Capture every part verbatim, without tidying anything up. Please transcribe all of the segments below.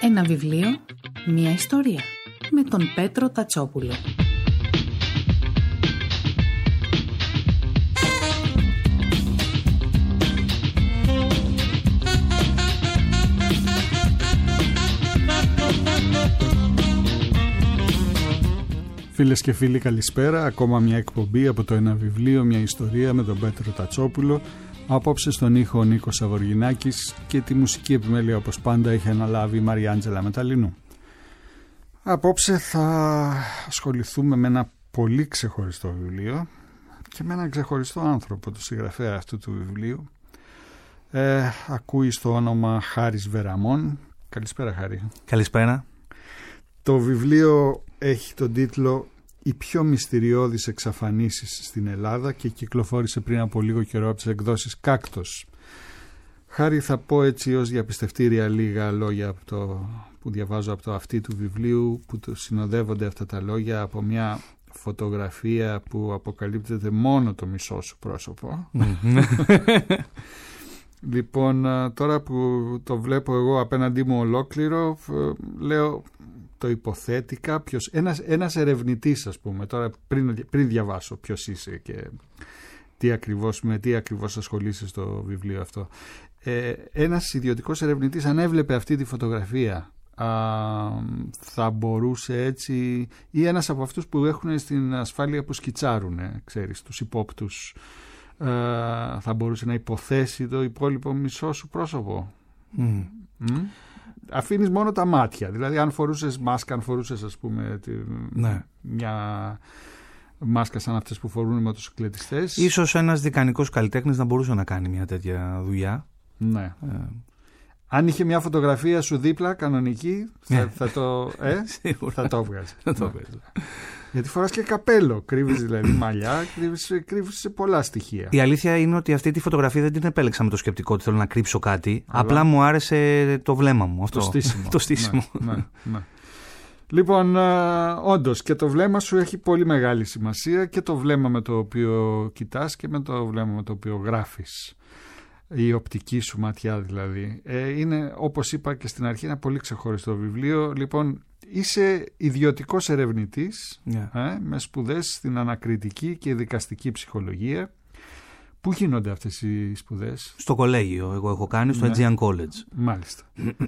Ένα βιβλίο, μια ιστορία. Με τον Πέτρο Τατσόπουλο. Φίλες και φίλοι, καλησπέρα. Ακόμα μια εκπομπή από το Ένα βιβλίο, μια ιστορία με τον Πέτρο Τατσόπουλο. Απόψε στον ήχο ο Νίκος Σαβοργινάκης και τη μουσική επιμέλεια, όπως πάντα, έχει αναλάβει η Μαριάντζελα Μεταλλινού. Απόψε θα ασχοληθούμε με ένα πολύ ξεχωριστό βιβλίο και με έναν ξεχωριστό άνθρωπο, το συγγραφέα αυτού του βιβλίου. Ε, ακούει στο όνομα Χάρης Βεραμών. Καλησπέρα, Χάρη. Καλησπέρα. Το βιβλίο έχει τον τίτλο «Οι πιο μυστηριώδεις εξαφανίσεις στην Ελλάδα» και κυκλοφόρησε πριν από λίγο καιρό από τις εκδόσεις Κάκτος. Χάρη, θα πω έτσι ως διαπιστευτήρια λίγα λόγια από το, που διαβάζω από το αυτί του βιβλίου, που το συνοδεύονται αυτά τα λόγια από μια φωτογραφία που αποκαλύπτεται μόνο το μισό σου πρόσωπο. Λοιπόν, τώρα που το βλέπω εγώ απέναντί μου ολόκληρο, λέω... Το υποθέτει κάποιος, ένας, ένας ερευνητής, ας πούμε, τώρα πριν, πριν διαβάσω ποιος είσαι και τι ακριβώς, με τι ακριβώς ασχολείσαι στο βιβλίο αυτό. Ε, ένας ιδιωτικός ερευνητής, αν έβλεπε αυτή τη φωτογραφία, α, θα μπορούσε έτσι, ή ένας από αυτούς που έχουν στην ασφάλεια που σκιτσάρουν, ξέρεις, τους υπόπτους, α, θα μπορούσε να υποθέσει το υπόλοιπο μισό σου πρόσωπο. Mm. Mm? Αφήνεις μόνο τα μάτια. Δηλαδή, αν φορούσες μάσκα, αν φορούσες, ας πούμε, τη, ναι. μια μάσκα σαν αυτές που φορούν οι μοτοσυκλετιστές. Ίσως ένας δικανικός καλλιτέχνης να μπορούσε να κάνει μια τέτοια δουλειά. Ναι. Ε. Αν είχε μια φωτογραφία σου δίπλα, κανονική, θα, θα το, ε, θα το έβγαζε. Θα το έβγαζε. Γιατί φοράς και καπέλο, κρύβεις δηλαδή μαλλιά, κρύβεις, κρύβεις σε πολλά στοιχεία. Η αλήθεια είναι ότι αυτή τη φωτογραφία δεν την επέλεξα με το σκεπτικό ότι θέλω να κρύψω κάτι. Αλλά... Απλά μου άρεσε το βλέμμα μου. Αυτό. Το στήσιμο. το στήσιμο. Ναι, ναι, ναι. Λοιπόν, όντως και το βλέμμα σου έχει πολύ μεγάλη σημασία, και το βλέμμα με το οποίο κοιτάς και με το βλέμμα με το οποίο γράφεις. Η οπτική σου ματιά δηλαδή. Ε, είναι, όπως είπα και στην αρχή, ένα πολύ ξεχωριστό βιβλίο. Λοιπόν, είσαι ιδιωτικός ερευνητής, yeah. ε, με σπουδές στην ανακριτική και δικαστική ψυχολογία. Πού γίνονται αυτές οι σπουδές? Στο κολέγιο, εγώ έχω κάνει, στο Aegean College. Μάλιστα.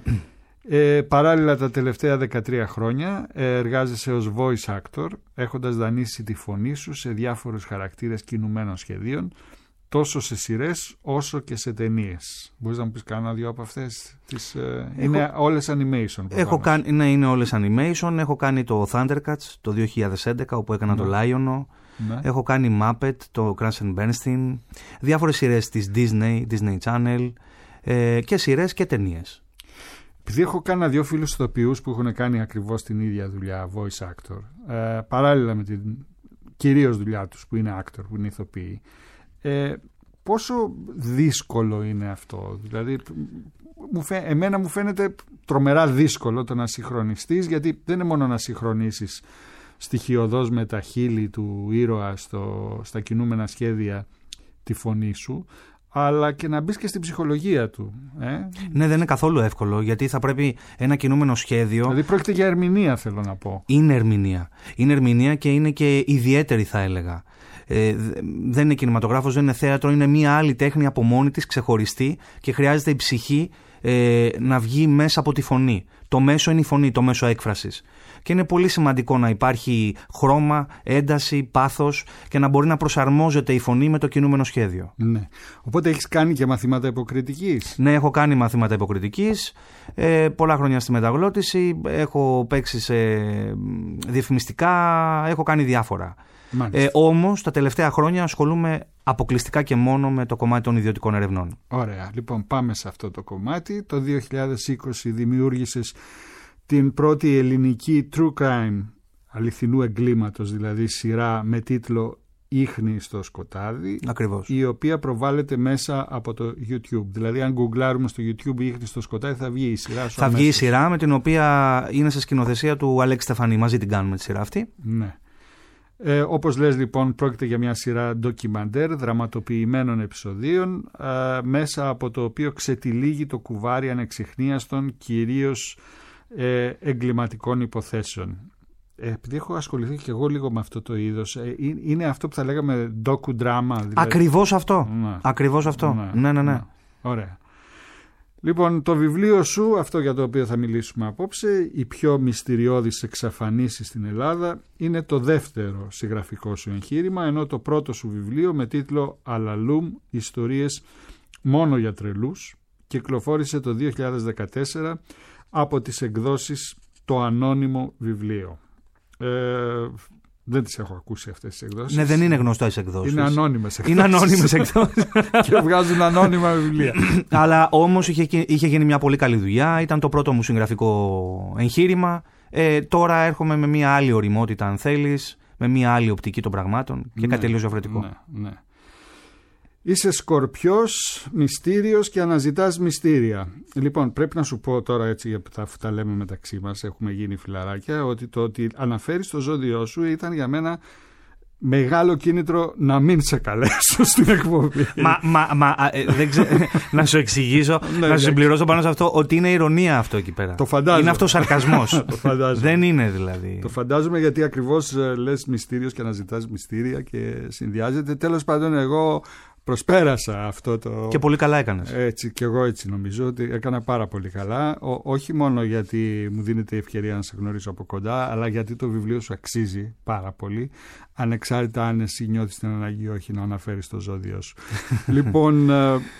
ε, παράλληλα, τα τελευταία δεκατρία χρόνια εργάζεσαι ως voice actor, έχοντας δανείσει τη φωνή σου σε διάφορους χαρακτήρες κινουμένων σχεδίων, τόσο σε σειρές όσο και σε ταινίες. Μπορείς να μου πεις κάνα δύο από αυτές? Τις, έχω, είναι όλες animation. Έχω κάνει, ναι, είναι όλες animation. Έχω κάνει το Thundercats το δύο χιλιάδες έντεκα, όπου έκανα ναι. το Lion. Ναι. Έχω κάνει Muppet, το Crash and Bernstein. Διάφορες σειρές της Disney, Disney Channel, ε, και σειρές και ταινίες. Επειδή έχω κάνει δύο φίλους ηθοποιούς που έχουν κάνει ακριβώς την ίδια δουλειά, voice actor, ε, παράλληλα με την κυρίως δουλειά τους που είναι actor, που είναι ηθοποιοί, Ε, πόσο δύσκολο είναι αυτό? Δηλαδή, μου φαι... εμένα μου φαίνεται τρομερά δύσκολο το να συγχρονιστείς, γιατί δεν είναι μόνο να συγχρονίσεις στοιχειωδώς με τα χείλη του ήρωα στο... στα κινούμενα σχέδια τη φωνή σου, αλλά και να μπεις και στην ψυχολογία του. Ε? Ναι, δεν είναι καθόλου εύκολο, γιατί θα πρέπει ένα κινούμενο σχέδιο... Δηλαδή πρόκειται για ερμηνεία, θέλω να πω. Είναι ερμηνεία. Είναι ερμηνεία και είναι και ιδιαίτερη, θα έλεγα. Ε, δεν είναι κινηματογράφος, δεν είναι θέατρο, είναι μια άλλη τέχνη από μόνη της, ξεχωριστή, και χρειάζεται η ψυχή ε, να βγει μέσα από τη φωνή. Το μέσο είναι η φωνή, το μέσο έκφρασης. Και είναι πολύ σημαντικό να υπάρχει χρώμα, ένταση, πάθος, και να μπορεί να προσαρμόζεται η φωνή με το κινούμενο σχέδιο. Ναι. Οπότε έχεις κάνει και μαθήματα υποκριτικής? Ναι, έχω κάνει μαθήματα υποκριτικής, ε, πολλά χρόνια στη μεταγλώτηση, έχω παίξει σε διαφημιστικά, έχω κάνει διάφορα. Ε, όμως τα τελευταία χρόνια ασχολούμαι αποκλειστικά και μόνο με το κομμάτι των ιδιωτικών ερευνών. Ωραία, λοιπόν, πάμε σε αυτό το κομμάτι. Το δύο χιλιάδες είκοσι δημιούργησες την πρώτη ελληνική true crime, αληθινού εγκλήματος δηλαδή, σειρά με τίτλο «Ίχνη στο σκοτάδι». Ακριβώς. Η οποία προβάλλεται μέσα από το YouTube. Δηλαδή, αν γκουγκλάρουμε στο YouTube «Ίχνη στο σκοτάδι», θα βγει η σειρά σου. Θα αμέσως. Βγει η σειρά, με την οποία είναι σε σκηνοθεσία του Αλέξη Στεφανή. Μαζί την κάνουμε τη σειρά αυτή. Ναι. Ε, όπως λες, λοιπόν, πρόκειται για μια σειρά ντοκιμαντέρ δραματοποιημένων επεισοδίων, ε, μέσα από το οποίο ξετυλίγει το κουβάρι ανεξιχνίαστων, κυρίως ε, εγκληματικών υποθέσεων. Ε, επειδή έχω ασχοληθεί και εγώ λίγο με αυτό το είδος, ε, είναι αυτό που θα λέγαμε docu-drama. Δηλαδή... Ακριβώς αυτό. Ναι. Ακριβώς αυτό. Ναι, ναι, ναι. ναι. Ωραία. Λοιπόν, το βιβλίο σου, αυτό για το οποίο θα μιλήσουμε απόψε, «Οι πιο μυστηριώδεις εξαφανίσεις στην Ελλάδα», είναι το δεύτερο συγγραφικό σου εγχείρημα, ενώ το πρώτο σου βιβλίο με τίτλο «Αλαλούμ, ιστορίες μόνο για τρελούς» κυκλοφόρησε το δύο χιλιάδες δεκατέσσερα από τις εκδόσεις «Το Ανώνυμο Βιβλίο». Ε, δεν τις έχω ακούσει αυτές τις εκδόσεις. Ναι, δεν είναι γνωστές εκδόσεις. Είναι ανώνυμες εκδόσεις. Είναι ανώνυμες εκδόσεις. Και βγάζουν ανώνυμα βιβλία. Αλλά όμως είχε, είχε γίνει μια πολύ καλή δουλειά. Ήταν το πρώτο μου συγγραφικό εγχείρημα. Ε, τώρα έρχομαι με μια άλλη ωριμότητα, αν θέλεις, με μια άλλη οπτική των πραγμάτων και ναι, κάτι τελείως διαφορετικό. Ναι, ναι. Είσαι Σκορπιός, μυστήριος και αναζητάς μυστήρια. Λοιπόν, πρέπει να σου πω τώρα, έτσι, γιατί τα, τα λέμε μεταξύ μας, έχουμε γίνει φιλαράκια, ότι το ότι αναφέρεις το ζώδιό σου ήταν για μένα μεγάλο κίνητρο να μην σε καλέσω στην εκπομπή. Μα, μα, μα ε, δεν ξέ... να σου εξηγήσω, ναι, να σου συμπληρώσω πάνω σε αυτό ότι είναι ηρωνία αυτό εκεί πέρα. Το φαντάζομαι. Είναι αυτό σαρκασμός. Το φαντάζομαι. Δεν είναι δηλαδή. Το φαντάζομαι, γιατί ακριβώς λες μυστήριος και αναζητάς μυστήρια και συνδυάζεται. Τέλος πάντων, εγώ προσπέρασα αυτό το... Και πολύ καλά έκανες. Έτσι, και εγώ έτσι νομίζω ότι έκανα πάρα πολύ καλά. Ο, όχι μόνο γιατί μου δίνεται η ευκαιρία να σε γνωρίσω από κοντά, αλλά γιατί το βιβλίο σου αξίζει πάρα πολύ, ανεξάρτητα αν εσύ νιώθεις την ανάγκη ή όχι να αναφέρεις το ζώδιο σου. Λοιπόν,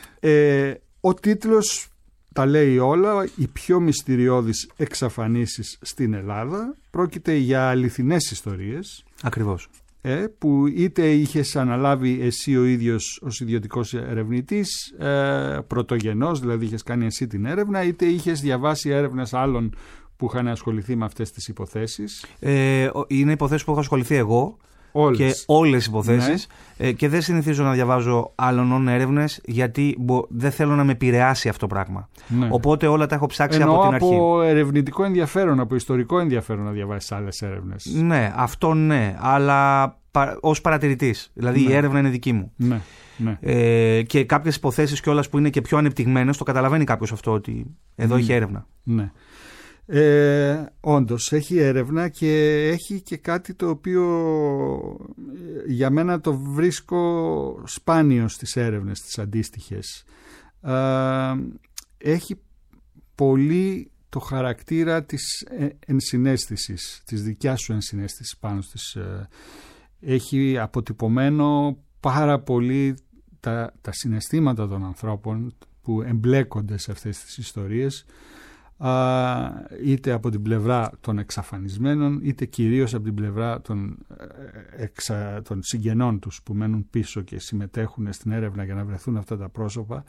ε, ο τίτλος τα λέει όλα. «Οι πιο μυστηριώδεις εξαφανίσεις στην Ελλάδα». Πρόκειται για αληθινές ιστορίες. Ακριβώς. Ε, που είτε είχες αναλάβει εσύ ο ίδιος ως ιδιωτικός ερευνητής, ε, πρωτογενός, δηλαδή είχες κάνει εσύ την έρευνα, είτε είχες διαβάσει έρευνες άλλων που είχαν ασχοληθεί με αυτές τις υποθέσεις. Ε, είναι υποθέσεις που έχω ασχοληθεί εγώ. Όλες. Και όλες οι υποθέσεις. Ναι. Ε, και δεν συνηθίζω να διαβάζω άλλων έρευνες, γιατί μπο, δεν θέλω να με επηρεάσει αυτό το πράγμα. Ναι. Οπότε όλα τα έχω ψάξει Εννοώ από την αρχή. Από ερευνητικό ενδιαφέρον, από ιστορικό ενδιαφέρον να διαβάσεις άλλες έρευνες. Ναι, αυτό ναι, αλλά πα, ως παρατηρητής. Δηλαδή ναι. η έρευνα είναι δική μου. Ναι. Ναι. Ε, και κάποιες υποθέσεις κιόλας που είναι και πιο ανεπτυγμένες, το καταλαβαίνει κάποιος αυτό, ότι εδώ ναι. έχει έρευνα. Ναι. Ε, όντως έχει έρευνα και έχει και κάτι το οποίο για μένα το βρίσκω σπάνιο στις έρευνες τις αντίστοιχες. Ε, έχει πολύ το χαρακτήρα της ενσυναίσθησης, της δικιάς σου ενσυναίσθησης πάνω στις, ε, έχει αποτυπωμένο πάρα πολύ τα, τα συναισθήματα των ανθρώπων που εμπλέκονται σε αυτές τις ιστορίες, είτε από την πλευρά των εξαφανισμένων, είτε κυρίως από την πλευρά των, εξα, των συγγενών τους που μένουν πίσω και συμμετέχουν στην έρευνα για να βρεθούν αυτά τα πρόσωπα.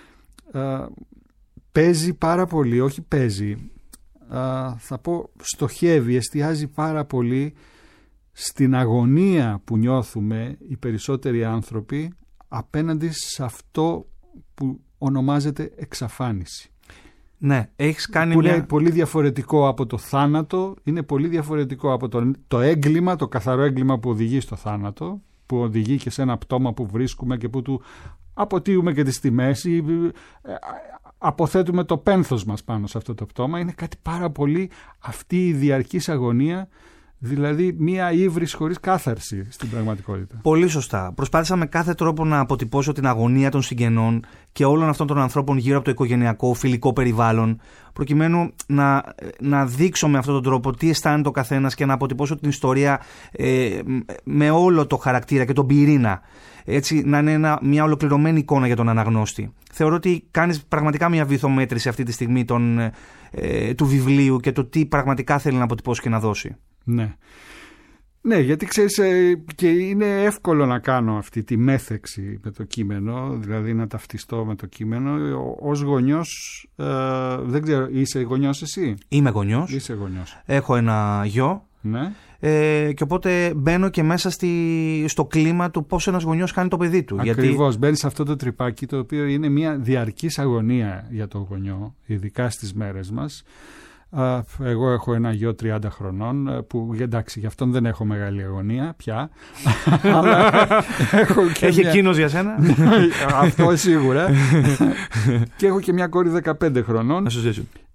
Παίζει πάρα πολύ, όχι παίζει, θα πω στοχεύει, εστιάζει πάρα πολύ στην αγωνία που νιώθουμε οι περισσότεροι άνθρωποι απέναντι σε αυτό που ονομάζεται εξαφάνιση. Ναι, έχεις κάνει που μια... είναι πολύ διαφορετικό από το θάνατο, είναι πολύ διαφορετικό από το, το έγκλημα, το καθαρό έγκλημα που οδηγεί στο θάνατο, που οδηγεί και σε ένα πτώμα που βρίσκουμε και που του αποτείουμε και τις τιμές ή αποθέτουμε το πένθος μας πάνω σε αυτό το πτώμα. Είναι κάτι πάρα πολύ αυτή η διαρκής αγωνία, δηλαδή μία ύβρις χωρίς κάθαρση στην πραγματικότητα. Πολύ σωστά. Προσπάθησα με κάθε τρόπο να αποτυπώσω την αγωνία των συγγενών και όλων αυτών των ανθρώπων γύρω από το οικογενειακό, φιλικό περιβάλλον, προκειμένου να, να δείξω με αυτόν τον τρόπο τι αισθάνεται ο καθένας και να αποτυπώσω την ιστορία ε, με όλο το χαρακτήρα και τον πυρήνα. Έτσι, να είναι ένα, μια ολοκληρωμένη εικόνα για τον αναγνώστη. Θεωρώ ότι κάνεις πραγματικά μια βυθομέτρηση αυτή τη στιγμή των, ε, του βιβλίου και το τι πραγματικά θέλει να αποτυπώσει και να δώσει. Ναι. Ναι, γιατί ξέρεις, και είναι εύκολο να κάνω αυτή τη μέθεξη με το κείμενο, δηλαδή να ταυτιστώ με το κείμενο. Ως γονιός, ε, δεν ξέρω, είσαι γονιός εσύ? Είμαι γονιός. Είσαι γονιός. Έχω ένα γιο. Ναι. Ε, και οπότε μπαίνω και μέσα στη, στο κλίμα του πώς ένας γονιός κάνει το παιδί του. Ακριβώς, γιατί... μπαίνεις σε αυτό το τρυπάκι το οποίο είναι μια διαρκής αγωνία για τον γονιό, ειδικά στις μέρες μας. Εγώ έχω ένα γιο τριάντα χρονών που εντάξει γι' αυτόν δεν έχω μεγάλη αγωνία πια. Αλλά έχω και έχει μια... εκείνος για σένα? Αυτό σίγουρα. Και έχω και μια κόρη δεκαπέντε χρονών.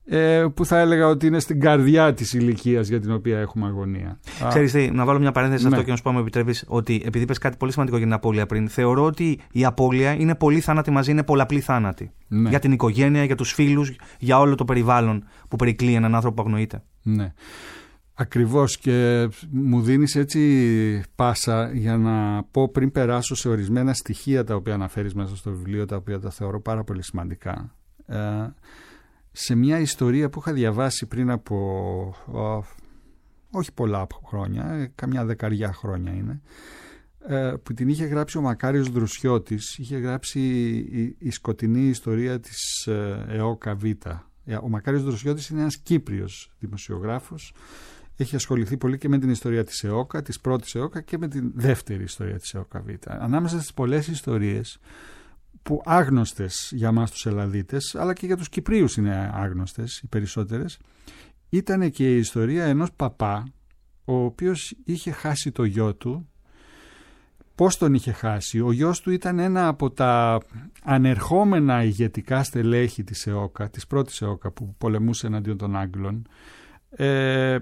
ε, που θα έλεγα ότι είναι στην καρδιά της ηλικίας για την οποία έχουμε αγωνία. Ξέρεις τι, να βάλω μια παρένθεση σε ναι. αυτό και να σου πω, μου επιτρέπεις, ότι επειδή είπες κάτι πολύ σημαντικό για την απώλεια πριν, θεωρώ ότι η απώλεια είναι πολλοί θάνατοι μαζί, είναι πολλαπλή θάνατοι. Ναι. Για την οικογένεια, για τους φίλους, για όλο το περιβάλλον που περικλεί έναν άνθρωπο που αγνοείται. Ναι. Ακριβώς, και μου δίνεις έτσι πάσα για να πω, πριν περάσω σε ορισμένα στοιχεία τα οποία αναφέρεις μέσα στο βιβλίο, τα οποία τα θεωρώ πάρα πολύ σημαντικά. Ε, σε μια ιστορία που είχα διαβάσει πριν από ό, όχι πολλά χρόνια, καμιά δεκαριά χρόνια είναι, ε, που την είχε γράψει ο Μακάριος Δρουσιώτης. Είχε γράψει η, η σκοτεινή ιστορία της ε, ΕΟΚΑ Β. Ο Μακάριος Δρουσιώτης είναι ένας Κύπριος δημοσιογράφος. Έχει ασχοληθεί πολύ και με την ιστορία της ΕΟΚΑ, της πρώτης ΕΟΚΑ, και με την δεύτερη ιστορία της ΕΟΚΑ Β. Ανάμεσα στις πολλές ιστορίες που άγνωστες για μας τους Ελλαδίτες, αλλά και για τους Κυπρίους είναι άγνωστες οι περισσότερες, ήταν και η ιστορία ενός παπά, ο οποίος είχε χάσει το γιο του. Πώς τον είχε χάσει? Ο γιος του ήταν ένα από τα ανερχόμενα ηγετικά στελέχη της ΕΟΚΑ, της πρώτης ΕΟΚΑ, που πολεμούσε εναντίον των Άγγλων, ε,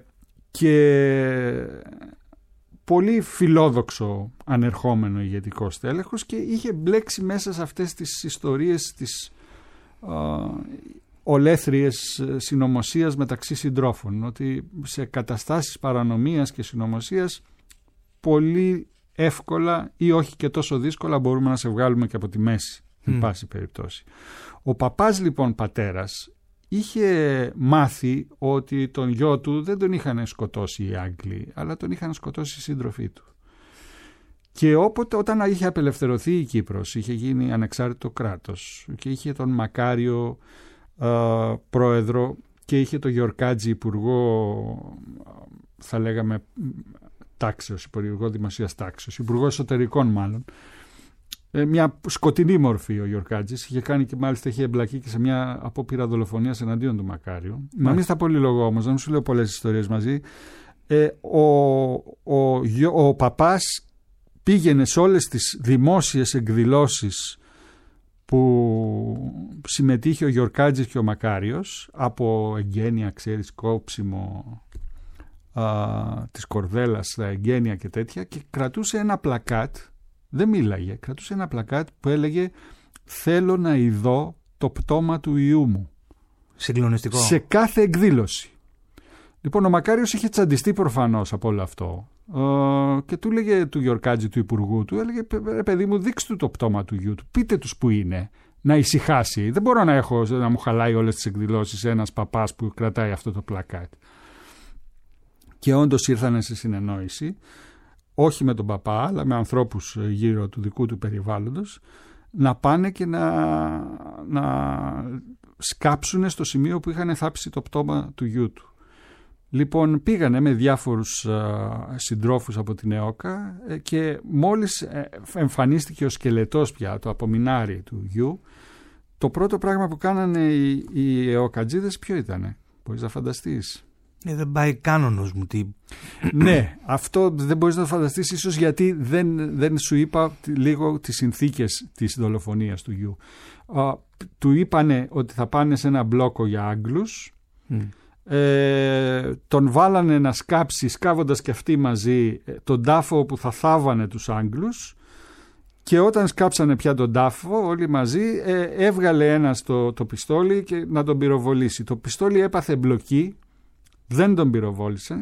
και πολύ φιλόδοξο ανερχόμενο ηγετικό στέλεχος, και είχε μπλέξει μέσα σε αυτές τις ιστορίες της α, ολέθριες συνωμοσίας μεταξύ συντρόφων, ότι σε καταστάσεις παρανομίας και συνωμοσίας πολύ εύκολα ή όχι και τόσο δύσκολα μπορούμε να σε βγάλουμε και από τη μέση, mm. εν πάση περιπτώσει. Ο παπάς λοιπόν πατέρας είχε μάθει ότι τον γιο του δεν τον είχαν σκοτώσει οι Άγγλοι, αλλά τον είχαν σκοτώσει οι σύντροφοί του. Και όποτε, όταν είχε απελευθερωθεί η Κύπρος, είχε γίνει ανεξάρτητο κράτος και είχε τον Μακάριο ε, πρόεδρο και είχε τον Γιορκάτζη υπουργό, θα λέγαμε τάξεως, υπουργό δημοσίας τάξεως, υπουργό εσωτερικών μάλλον, μια σκοτεινή μορφή ο Γιορκάτζης. Είχε κάνει και μάλιστα είχε εμπλακεί και σε μια απόπειρα δολοφονίας εναντίον του Μακάριου. Να μην στα πολύ λόγο όμως, να μην σου λέω πολλές ιστορίες μαζί. Ε, ο, ο, ο, ο παπάς πήγαινε σε όλες τις δημόσιες εκδηλώσεις που συμμετείχε ο Γιορκάτζης και ο Μακάριος, από εγγένεια, ξέρεις, κόψιμο α, της κορδέλας, τα εγγένεια και τέτοια, και κρατούσε ένα πλακάτ. Δεν μίλαγε, κρατούσε ένα πλακάτ που έλεγε «Θέλω να ειδώ το πτώμα του ιού μου». Συγκλονιστικό. Σε κάθε εκδήλωση. Λοιπόν, ο Μακάριος είχε τσαντιστεί προφανώς από όλο αυτό ε, και του έλεγε του Γιορκάτζη, του υπουργού του, έλεγε «Ρε παιδί μου, δείξτε του το πτώμα του γιού του, πείτε τους που είναι, να ησυχάσει. Δεν μπορώ να, έχω, να μου χαλάει όλες τις εκδηλώσεις ένας παπάς που κρατάει αυτό το πλακάτ». Και όντως ήρθαν σε συνεννόηση, όχι με τον παπά, αλλά με ανθρώπους γύρω του δικού του περιβάλλοντος, να πάνε και να, να σκάψουν στο σημείο που είχαν θάψει το πτώμα του γιού του. Λοιπόν, πήγανε με διάφορους α, συντρόφους από την ΕΟΚΑ και μόλις εμφανίστηκε ο σκελετός πια, το απομεινάρι του γιου, το πρώτο πράγμα που κάνανε οι, οι ΕΟΚΑτζίδες ποιο ήτανε? Μπορείς να φανταστείς? Ε, δεν πάει καν ο νους μου. Τι... Ναι, αυτό δεν μπορείς να το φανταστείς, ίσως γιατί δεν, δεν σου είπα λίγο τις συνθήκες της δολοφονίας του γιου. Α, του είπανε ότι θα πάνε σε ένα μπλόκο για Άγγλους, mm. ε, τον βάλανε να σκάψει, σκάβοντας και αυτοί μαζί, τον τάφο που θα θάβανε τους Άγγλους, και όταν σκάψανε πια τον τάφο όλοι μαζί, ε, έβγαλε ένας το, το πιστόλι και να τον πυροβολήσει. Το πιστόλι έπαθε μπλοκή, δεν τον πυροβόλησε,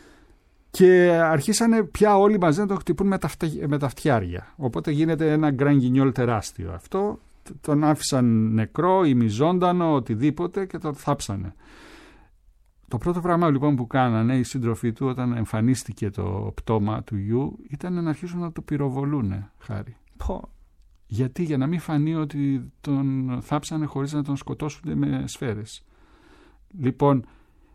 και αρχίσανε πια όλοι μαζί να τον χτυπούν με τα, φτα... με τα φτιάρια. Οπότε γίνεται ένα γκραν τεράστιο αυτό. Τον άφησαν νεκρό, ημιζώντανο, οτιδήποτε, και τον θάψανε. Το πρώτο πράγμα λοιπόν που κάνανε οι σύντροφοί του όταν εμφανίστηκε το πτώμα του γιου ήταν να αρχίσουν να το πυροβολούνε, Χάρη. Πω. Γιατί? Για να μην φανεί ότι τον θάψανε χωρίς να τον σκοτώσουν με σφαίρες. Λοιπόν,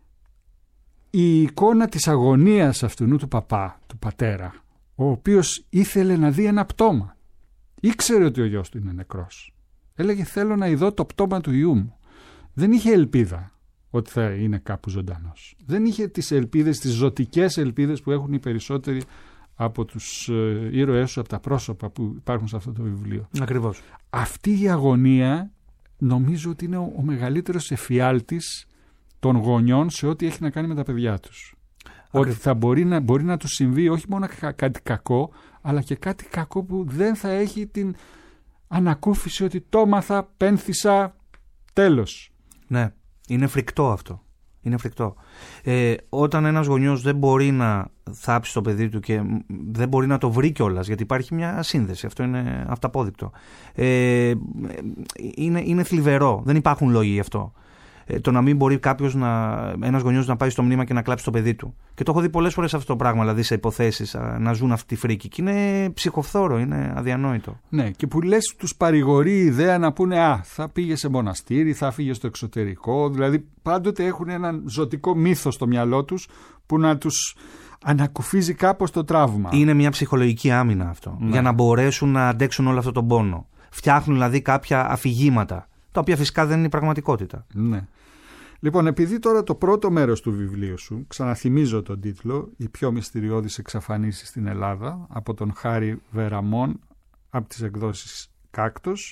η εικόνα της αγωνίας αυτού του παπά, του πατέρα, ο οποίος ήθελε να δει ένα πτώμα, ήξερε ότι ο γιος του είναι νεκρός, έλεγε θέλω να ειδώ το πτώμα του ιού μου, δεν είχε ελπίδα ότι θα είναι κάπου ζωντανός, δεν είχε τις ελπίδες, τις ζωτικές ελπίδες που έχουν οι περισσότεροι από τους ε, ήρωές σου, από τα πρόσωπα που υπάρχουν σε αυτό το βιβλίο. Ακριβώς. Αυτή η αγωνία νομίζω ότι είναι ο, ο μεγαλύτερος εφιάλτης των γονιών σε ό,τι έχει να κάνει με τα παιδιά τους. Ότι θα μπορεί να, μπορεί να τους συμβεί όχι μόνο κάτι κακό, αλλά και κάτι κακό που δεν θα έχει την ανακούφιση ότι το μάθα, πένθησα, τέλος. Ναι, είναι φρικτό αυτό. Είναι φρικτό. Ε, όταν ένας γονιός δεν μπορεί να θάψει το παιδί του και δεν μπορεί να το βρει κιόλας, γιατί υπάρχει μια σύνδεση, αυτό είναι αυταπόδεικτο. Ε, είναι, είναι θλιβερό, δεν υπάρχουν λόγοι γι' αυτό. Ε, το να μην μπορεί κάποιος, ένας γονιός να πάει στο μνήμα και να κλάψει το παιδί του. Και το έχω δει πολλές φορές αυτό το πράγμα, δηλαδή σε υποθέσεις να ζουν αυτή τη φρίκη. Και είναι ψυχοφθόρο, είναι αδιανόητο. Ναι, και που λες τους παρηγορεί η ιδέα να πούνε «Α, θα πήγε σε μοναστήρι, θα φύγε στο εξωτερικό». Δηλαδή πάντοτε έχουν έναν ζωτικό μύθο στο μυαλό τους που να τους ανακουφίζει κάπως το τραύμα. Είναι μια ψυχολογική άμυνα αυτό. Ναι. Για να μπορέσουν να αντέξουν όλο αυτό τον πόνο. Φτιάχνουν δηλαδή κάποια αφηγήματα, τα οποία φυσικά δεν είναι η πραγματικότητα. Ναι. Λοιπόν, επειδή τώρα το πρώτο μέρος του βιβλίου σου, ξαναθυμίζω τον τίτλο, «Οι πιο μυστηριώδεις εξαφανίσεις στην Ελλάδα», από τον Χάρη Βεραμών, από τις εκδόσεις Κάκτος,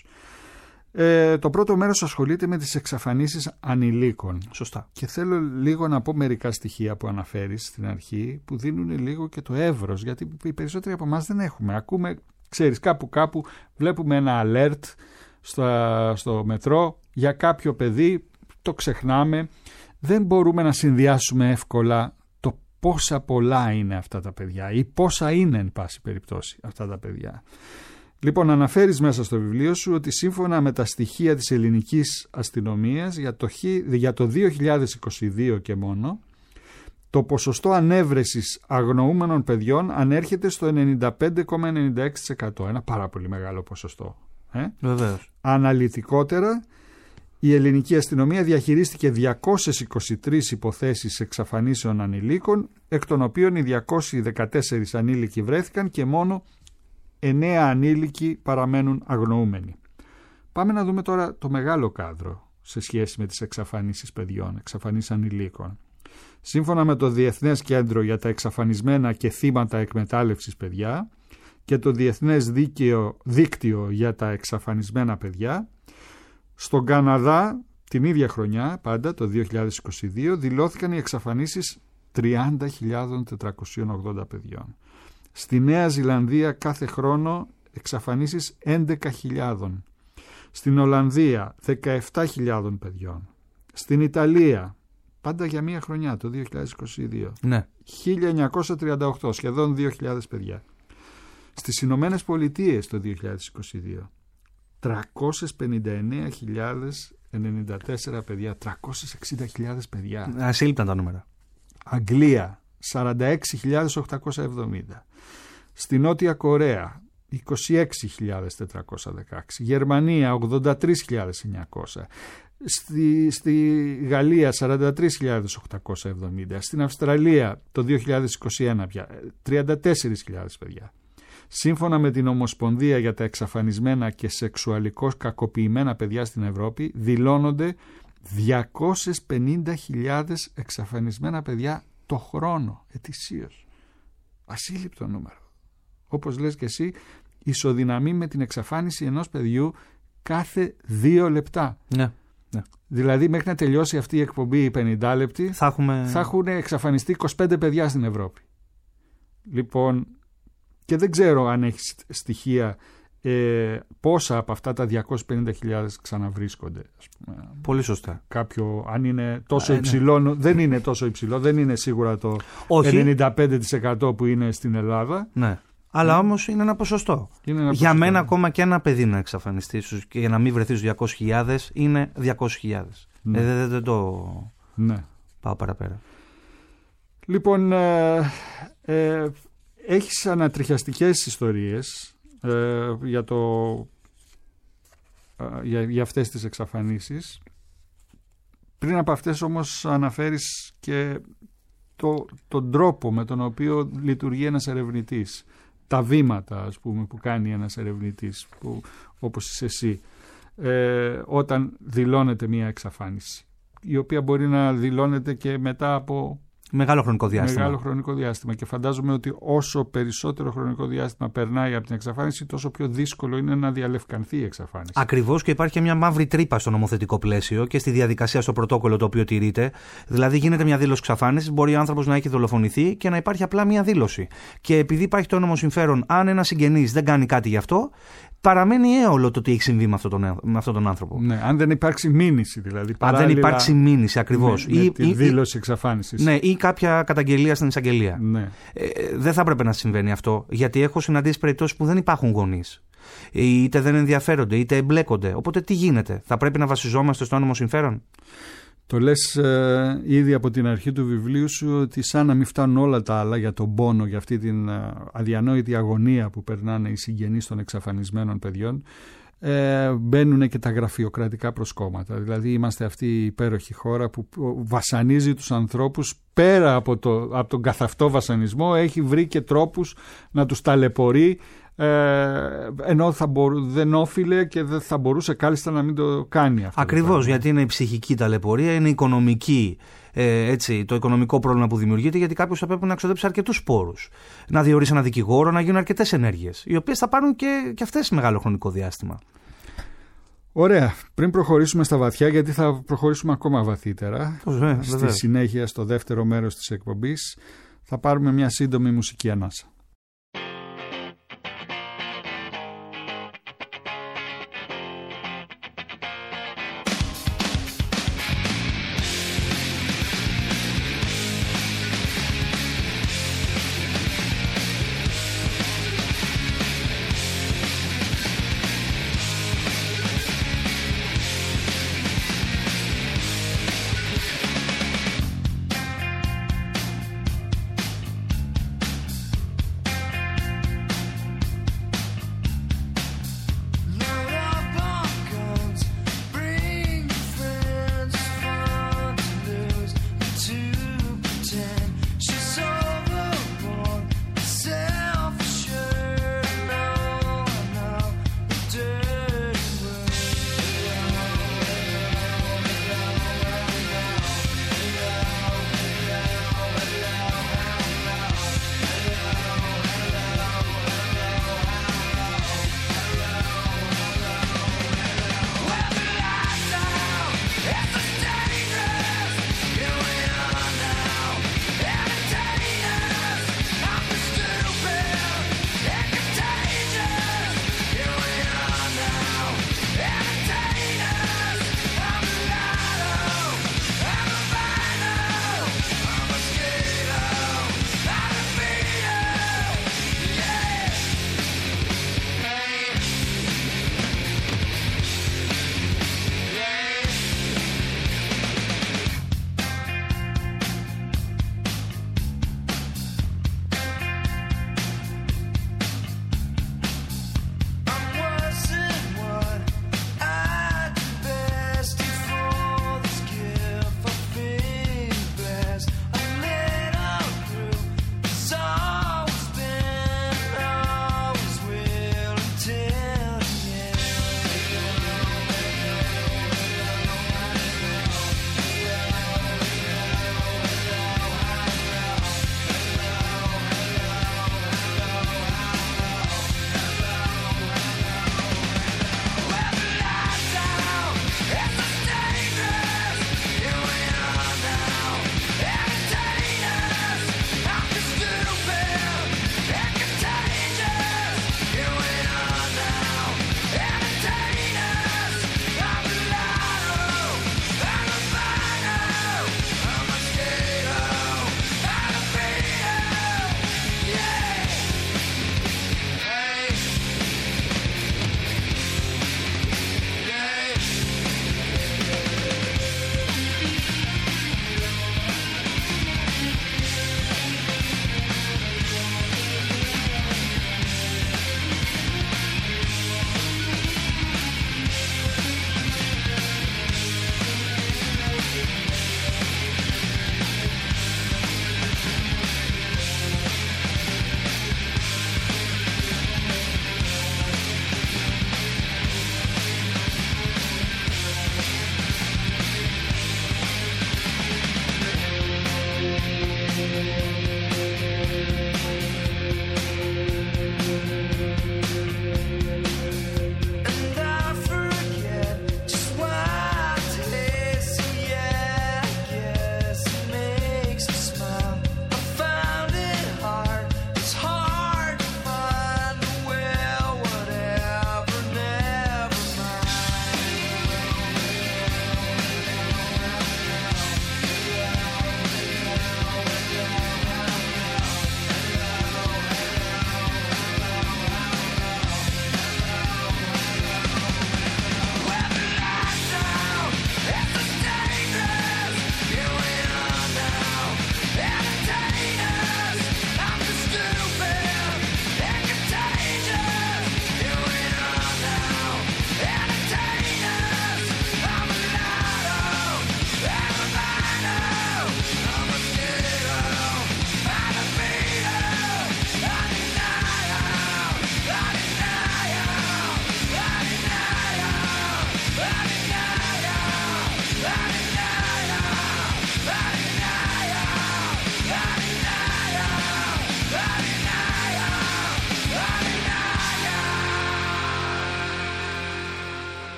ε, το πρώτο μέρος ασχολείται με τις εξαφανίσεις ανηλίκων. Σωστά. Και θέλω λίγο να πω μερικά στοιχεία που αναφέρεις στην αρχή, που δίνουν λίγο και το εύρος, γιατί οι περισσότεροι από εμάς δεν έχουμε. Ακούμε, ξέρεις, κάπου κάπου βλέπουμε ένα alert στο, στο μετρό για κάποιο παιδί, το ξεχνάμε, δεν μπορούμε να συνδυάσουμε εύκολα το πόσα πολλά είναι αυτά τα παιδιά ή πόσα είναι εν πάση περιπτώσει αυτά τα παιδιά. Λοιπόν, αναφέρεις μέσα στο βιβλίο σου ότι σύμφωνα με τα στοιχεία της ελληνικής αστυνομίας για το, για το δύο χιλιάδες είκοσι δύο και μόνο, το ποσοστό ανέβρεσης αγνοούμενων παιδιών ανέρχεται στο ενενήντα πέντε κόμμα ενενήντα έξι τοις εκατό. Ένα πάρα πολύ μεγάλο ποσοστό. Ε? Βεβαίως. Αναλυτικότερα, η ελληνική αστυνομία διαχειρίστηκε διακόσιες είκοσι τρεις υποθέσεις εξαφανίσεων ανηλίκων, εκ των οποίων οι διακόσιοι δεκατέσσερις ανήλικοι βρέθηκαν και μόνο εννέα ανήλικοι παραμένουν αγνοούμενοι. Πάμε να δούμε τώρα το μεγάλο κάδρο σε σχέση με τις εξαφανίσεις παιδιών, εξαφανίσεις ανηλίκων. Σύμφωνα με το Διεθνές Κέντρο για τα Εξαφανισμένα και Θύματα Εκμετάλλευσης Παιδιά και το Διεθνές Δίκαιο, Δίκτυο για τα Εξαφανισμένα Παιδιά, στον Καναδά την ίδια χρονιά, πάντα το δύο χιλιάδες είκοσι δύο, δηλώθηκαν οι εξαφανίσεις τριάντα χιλιάδες τετρακόσια ογδόντα παιδιών. Στη Νέα Ζηλανδία κάθε χρόνο εξαφανίσεις έντεκα χιλιάδες. Στην Ολλανδία δεκαεπτά χιλιάδες παιδιών. Στην Ιταλία, πάντα για μία χρονιά, το δύο χιλιάδες είκοσι δύο, ναι. χίλια εννιακόσια τριάντα οκτώ, σχεδόν δύο χιλιάδες παιδιά. Στις Ηνωμένες Πολιτείες το δύο χιλιάδες είκοσι δύο, τριακόσιες πενήντα εννέα χιλιάδες ενενήντα τέσσερα παιδιά, τριακόσιες εξήντα χιλιάδες παιδιά. Ασύλληπτα τα νούμερα. Αγγλία, σαράντα έξι χιλιάδες οκτακόσια εβδομήντα. Στη Νότια Κορέα, είκοσι έξι χιλιάδες τετρακόσια δεκαέξι. Γερμανία, ογδόντα τρεις χιλιάδες εννιακόσια. Στη, στη Γαλλία, σαράντα τρεις χιλιάδες οκτακόσια εβδομήντα. Στην Αυστραλία, το δύο χιλιάδες είκοσι ένα πια, τριάντα τέσσερις χιλιάδες παιδιά. Σύμφωνα με την Ομοσπονδία για τα Εξαφανισμένα και Σεξουαλικώς Κακοποιημένα Παιδιά στην Ευρώπη, δηλώνονται διακόσιες πενήντα χιλιάδες εξαφανισμένα παιδιά το χρόνο, ετησίως. Ασύλληπτο νούμερο. Όπως λες και εσύ, ισοδυναμεί με την εξαφάνιση ενός παιδιού κάθε δύο λεπτά. Ναι, ναι. Δηλαδή μέχρι να τελειώσει αυτή η εκπομπή η πενήντα λεπτή θα, έχουμε... θα έχουν εξαφανιστεί είκοσι πέντε παιδιά στην Ευρώπη. Λοιπόν, και δεν ξέρω αν έχει στοιχεία ε, πόσα από αυτά τα διακόσιες πενήντα χιλιάδες ξαναβρίσκονται. Ας πούμε. Πολύ σωστά. Κάποιο, αν είναι τόσο Α, υψηλό, ναι. δεν είναι τόσο υψηλό, δεν είναι σίγουρα το Όχι. ενενήντα πέντε τοις εκατό που είναι στην Ελλάδα. Ναι. Αλλά όμως είναι ένα ποσοστό. Είναι ένα Για ποσοστό, μένα ναι. ακόμα και ένα παιδί να εξαφανιστεί και για να μην βρεθεί στους διακόσιες χιλιάδες είναι διακόσιες χιλιάδες. Ναι. Ε, δεν, δεν το Ναι. πάω παραπέρα. Λοιπόν, ε, ε, έχεις ανατριχιαστικές ιστορίες ε, για, το, ε, για, για αυτές τις εξαφανίσεις. Πριν από αυτές όμως αναφέρεις και το, τον τρόπο με τον οποίο λειτουργεί ένας ερευνητής. Τα βήματα, ας πούμε, που κάνει ένας ερευνητής, που, όπως είσαι εσύ, ε, όταν δηλώνεται μία εξαφάνιση, η οποία μπορεί να δηλώνεται και μετά από Μεγάλο χρονικό διάστημα. Μεγάλο χρονικό διάστημα. Και φαντάζομαι ότι όσο περισσότερο χρονικό διάστημα περνάει από την εξαφάνιση, τόσο πιο δύσκολο είναι να διαλευκανθεί η εξαφάνιση. Ακριβώς, και υπάρχει και μια μαύρη τρύπα στο νομοθετικό πλαίσιο και στη διαδικασία, στο πρωτόκολλο το οποίο τηρείται. Δηλαδή, γίνεται μια δήλωση εξαφάνισης, μπορεί ο άνθρωπος να έχει δολοφονηθεί και να υπάρχει απλά μια δήλωση. Και επειδή υπάρχει το ένομο συμφέρον, αν ένας συγγενής δεν κάνει κάτι γι' αυτό, παραμένει έολο το τι έχει συμβεί με αυτόν τον, με αυτόν τον άνθρωπο. Ναι, αν δεν υπάρξει μήνυση δηλαδή. Αν δεν υπάρξει μήνυση, ακριβώς. Ναι, ή, τη ή, δήλωση εξαφάνισης. Ναι, ή κάποια καταγγελία στην εισαγγελία. Ναι. Ε, δεν θα έπρεπε να συμβαίνει αυτό, γιατί έχω συναντήσει περιπτώσεις που δεν υπάρχουν γονείς. Είτε δεν ενδιαφέρονται, είτε εμπλέκονται. Οπότε τι γίνεται, θα πρέπει να βασιζόμαστε στο ένομο συμφέρον? Το λες ε, ήδη από την αρχή του βιβλίου σου ότι σαν να μην φτάνουν όλα τα άλλα για τον πόνο, για αυτή την ε, αδιανόητη αγωνία που περνάνε οι συγγενείς των εξαφανισμένων παιδιών, ε, μπαίνουν και τα γραφειοκρατικά προσκόμματα. Δηλαδή είμαστε αυτή η υπέροχη χώρα που βασανίζει τους ανθρώπους, πέρα από, το, από τον καθ' αυτό βασανισμό έχει βρει και τρόπους να τους ταλαιπωρεί, Ε, ενώ θα μπορού, δεν όφιλε και δεν θα μπορούσε κάλλιστα να μην το κάνει αυτό. Ακριβώς, γιατί είναι η ψυχική ταλαιπωρία, είναι η οικονομική, ε, έτσι, το οικονομικό πρόβλημα που δημιουργείται, γιατί κάποιος θα πρέπει να ξοδέψει αρκετούς πόρους, να διορίσει ένα δικηγόρο, να γίνουν αρκετές ενέργειες, οι οποίες θα πάρουν και, και αυτές μεγάλο χρονικό διάστημα. Ωραία. Πριν προχωρήσουμε στα βαθιά, γιατί θα προχωρήσουμε ακόμα βαθύτερα, Βεβαίως, στη βεβαίως. συνέχεια στο δεύτερο μέρος της εκπομπής, θα πάρουμε μια σύντομη μουσική ανάσα.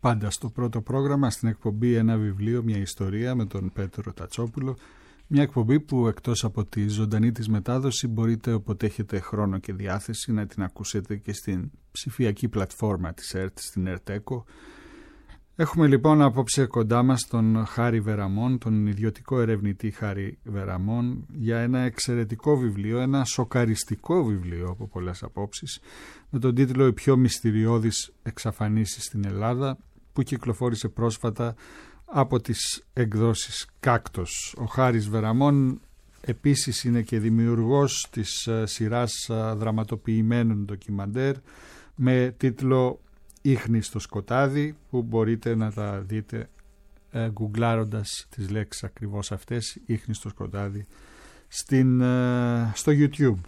πάντα στο πρώτο πρόγραμμα, στην εκπομπή «Ένα βιβλίο, μια ιστορία» με τον Πέτρο Τατσόπουλο. Μια εκπομπή που εκτός από τη ζωντανή της μετάδοση μπορείτε όποτε έχετε χρόνο και διάθεση να την ακούσετε και στην ψηφιακή πλατφόρμα της ΕΡΤ, στην ΕΡΤ-ΕΚΟ. Έχουμε λοιπόν απόψε κοντά μας τον Χάρη Βεραμών, τον ιδιωτικό ερευνητή Χάρη Βεραμών, για ένα εξαιρετικό βιβλίο, ένα σοκαριστικό βιβλίο από πολλές απόψεις, με τον τίτλο «Οι πιο μυστηριώδεις εξαφανίσεις στην Ελλάδα», που κυκλοφόρησε πρόσφατα από τις εκδόσεις Κάκτος. Ο Χάρης Βεραμών επίσης είναι και δημιουργός της σειράς δραματοποιημένων ντοκιμαντέρ με τίτλο «Ίχνη στο σκοτάδι», που μπορείτε να τα δείτε ε, γκουγκλάροντας τις λέξεις ακριβώς αυτές, «Ίχνη στο σκοτάδι», στην, ε, στο YouTube.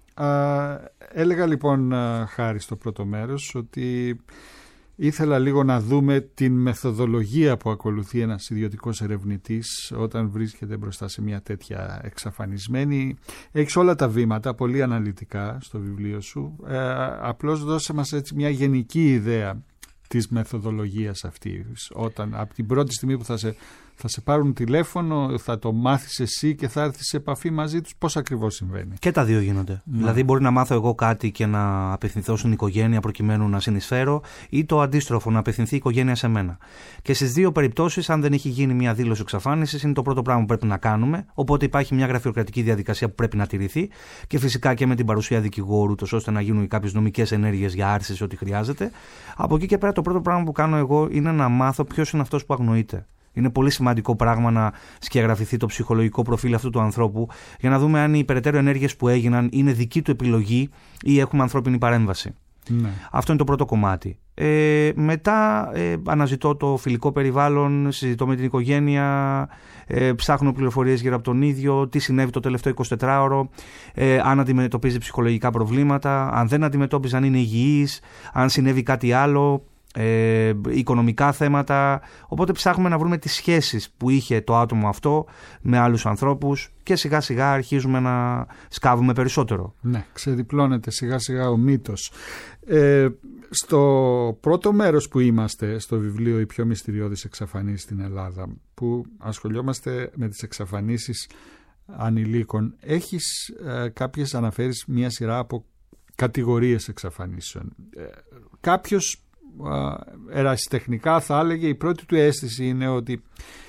Ε, έλεγα λοιπόν, ε, Χάρη, στο πρώτο μέρος ότι ήθελα λίγο να δούμε την μεθοδολογία που ακολουθεί ένας ιδιωτικός ερευνητής όταν βρίσκεται μπροστά σε μια τέτοια εξαφανισμένη. Έχεις όλα τα βήματα, πολύ αναλυτικά στο βιβλίο σου. Ε, απλώς δώσε μας έτσι μια γενική ιδέα της μεθοδολογίας αυτής. Όταν από την πρώτη στιγμή που θα σε, θα σε πάρουν τηλέφωνο, θα το μάθεις εσύ και θα έρθεις σε επαφή μαζί τους, πώς ακριβώς συμβαίνει? Και τα δύο γίνονται. Ναι. Δηλαδή, μπορεί να μάθω εγώ κάτι και να απευθυνθώ στην οικογένεια προκειμένου να συνεισφέρω, ή το αντίστροφο, να απευθυνθεί η οικογένεια σε μένα. Και στις δύο περιπτώσεις, αν δεν έχει γίνει μια δήλωση εξαφάνισης, είναι το πρώτο πράγμα που πρέπει να κάνουμε. Οπότε υπάρχει μια γραφειοκρατική διαδικασία που πρέπει να τηρηθεί, και φυσικά και με την παρουσία δικηγόρου, ώστε να γίνουν κάποιες νομικές ενέργειες για άρση ό,τι χρειάζεται. Από εκεί και πέρα, το πρώτο πράγμα που κάνω εγώ είναι να μάθω ποιος είναι αυτός που αγνοείται. Είναι πολύ σημαντικό πράγμα να σκιαγραφηθεί το ψυχολογικό προφίλ αυτού του ανθρώπου, για να δούμε αν οι περαιτέρω ενέργειες που έγιναν είναι δική του επιλογή ή έχουμε ανθρώπινη παρέμβαση. Ναι. Αυτό είναι το πρώτο κομμάτι. Ε, μετά ε, αναζητώ το φιλικό περιβάλλον, συζητώ με την οικογένεια, ε, ψάχνω πληροφορίες γύρω από τον ίδιο, τι συνέβη το τελευταίο εικοσιτετράωρο, ε, αν αντιμετωπίζει ψυχολογικά προβλήματα, αν δεν αντιμετώπιζε, αν είναι υγιής, αν συνέβη κάτι άλλο. Ε, οικονομικά θέματα. Οπότε ψάχνουμε να βρούμε τις σχέσεις που είχε το άτομο αυτό με άλλους ανθρώπους, και σιγά σιγά αρχίζουμε να σκάβουμε περισσότερο. Ναι, ξεδιπλώνεται σιγά σιγά ο μύτος. ε, Στο πρώτο μέρος που είμαστε στο βιβλίο «Οι πιο μυστηριώδεις εξαφανίσεις στην Ελλάδα», που ασχολιόμαστε με τις εξαφανίσεις ανηλίκων, έχεις ε, κάποιες αναφέρεις μια σειρά από κατηγορίες εξαφανίσεων. ε, Κάποιος ερασιτεχνικά θα έλεγε, η πρώτη του αίσθηση είναι ότι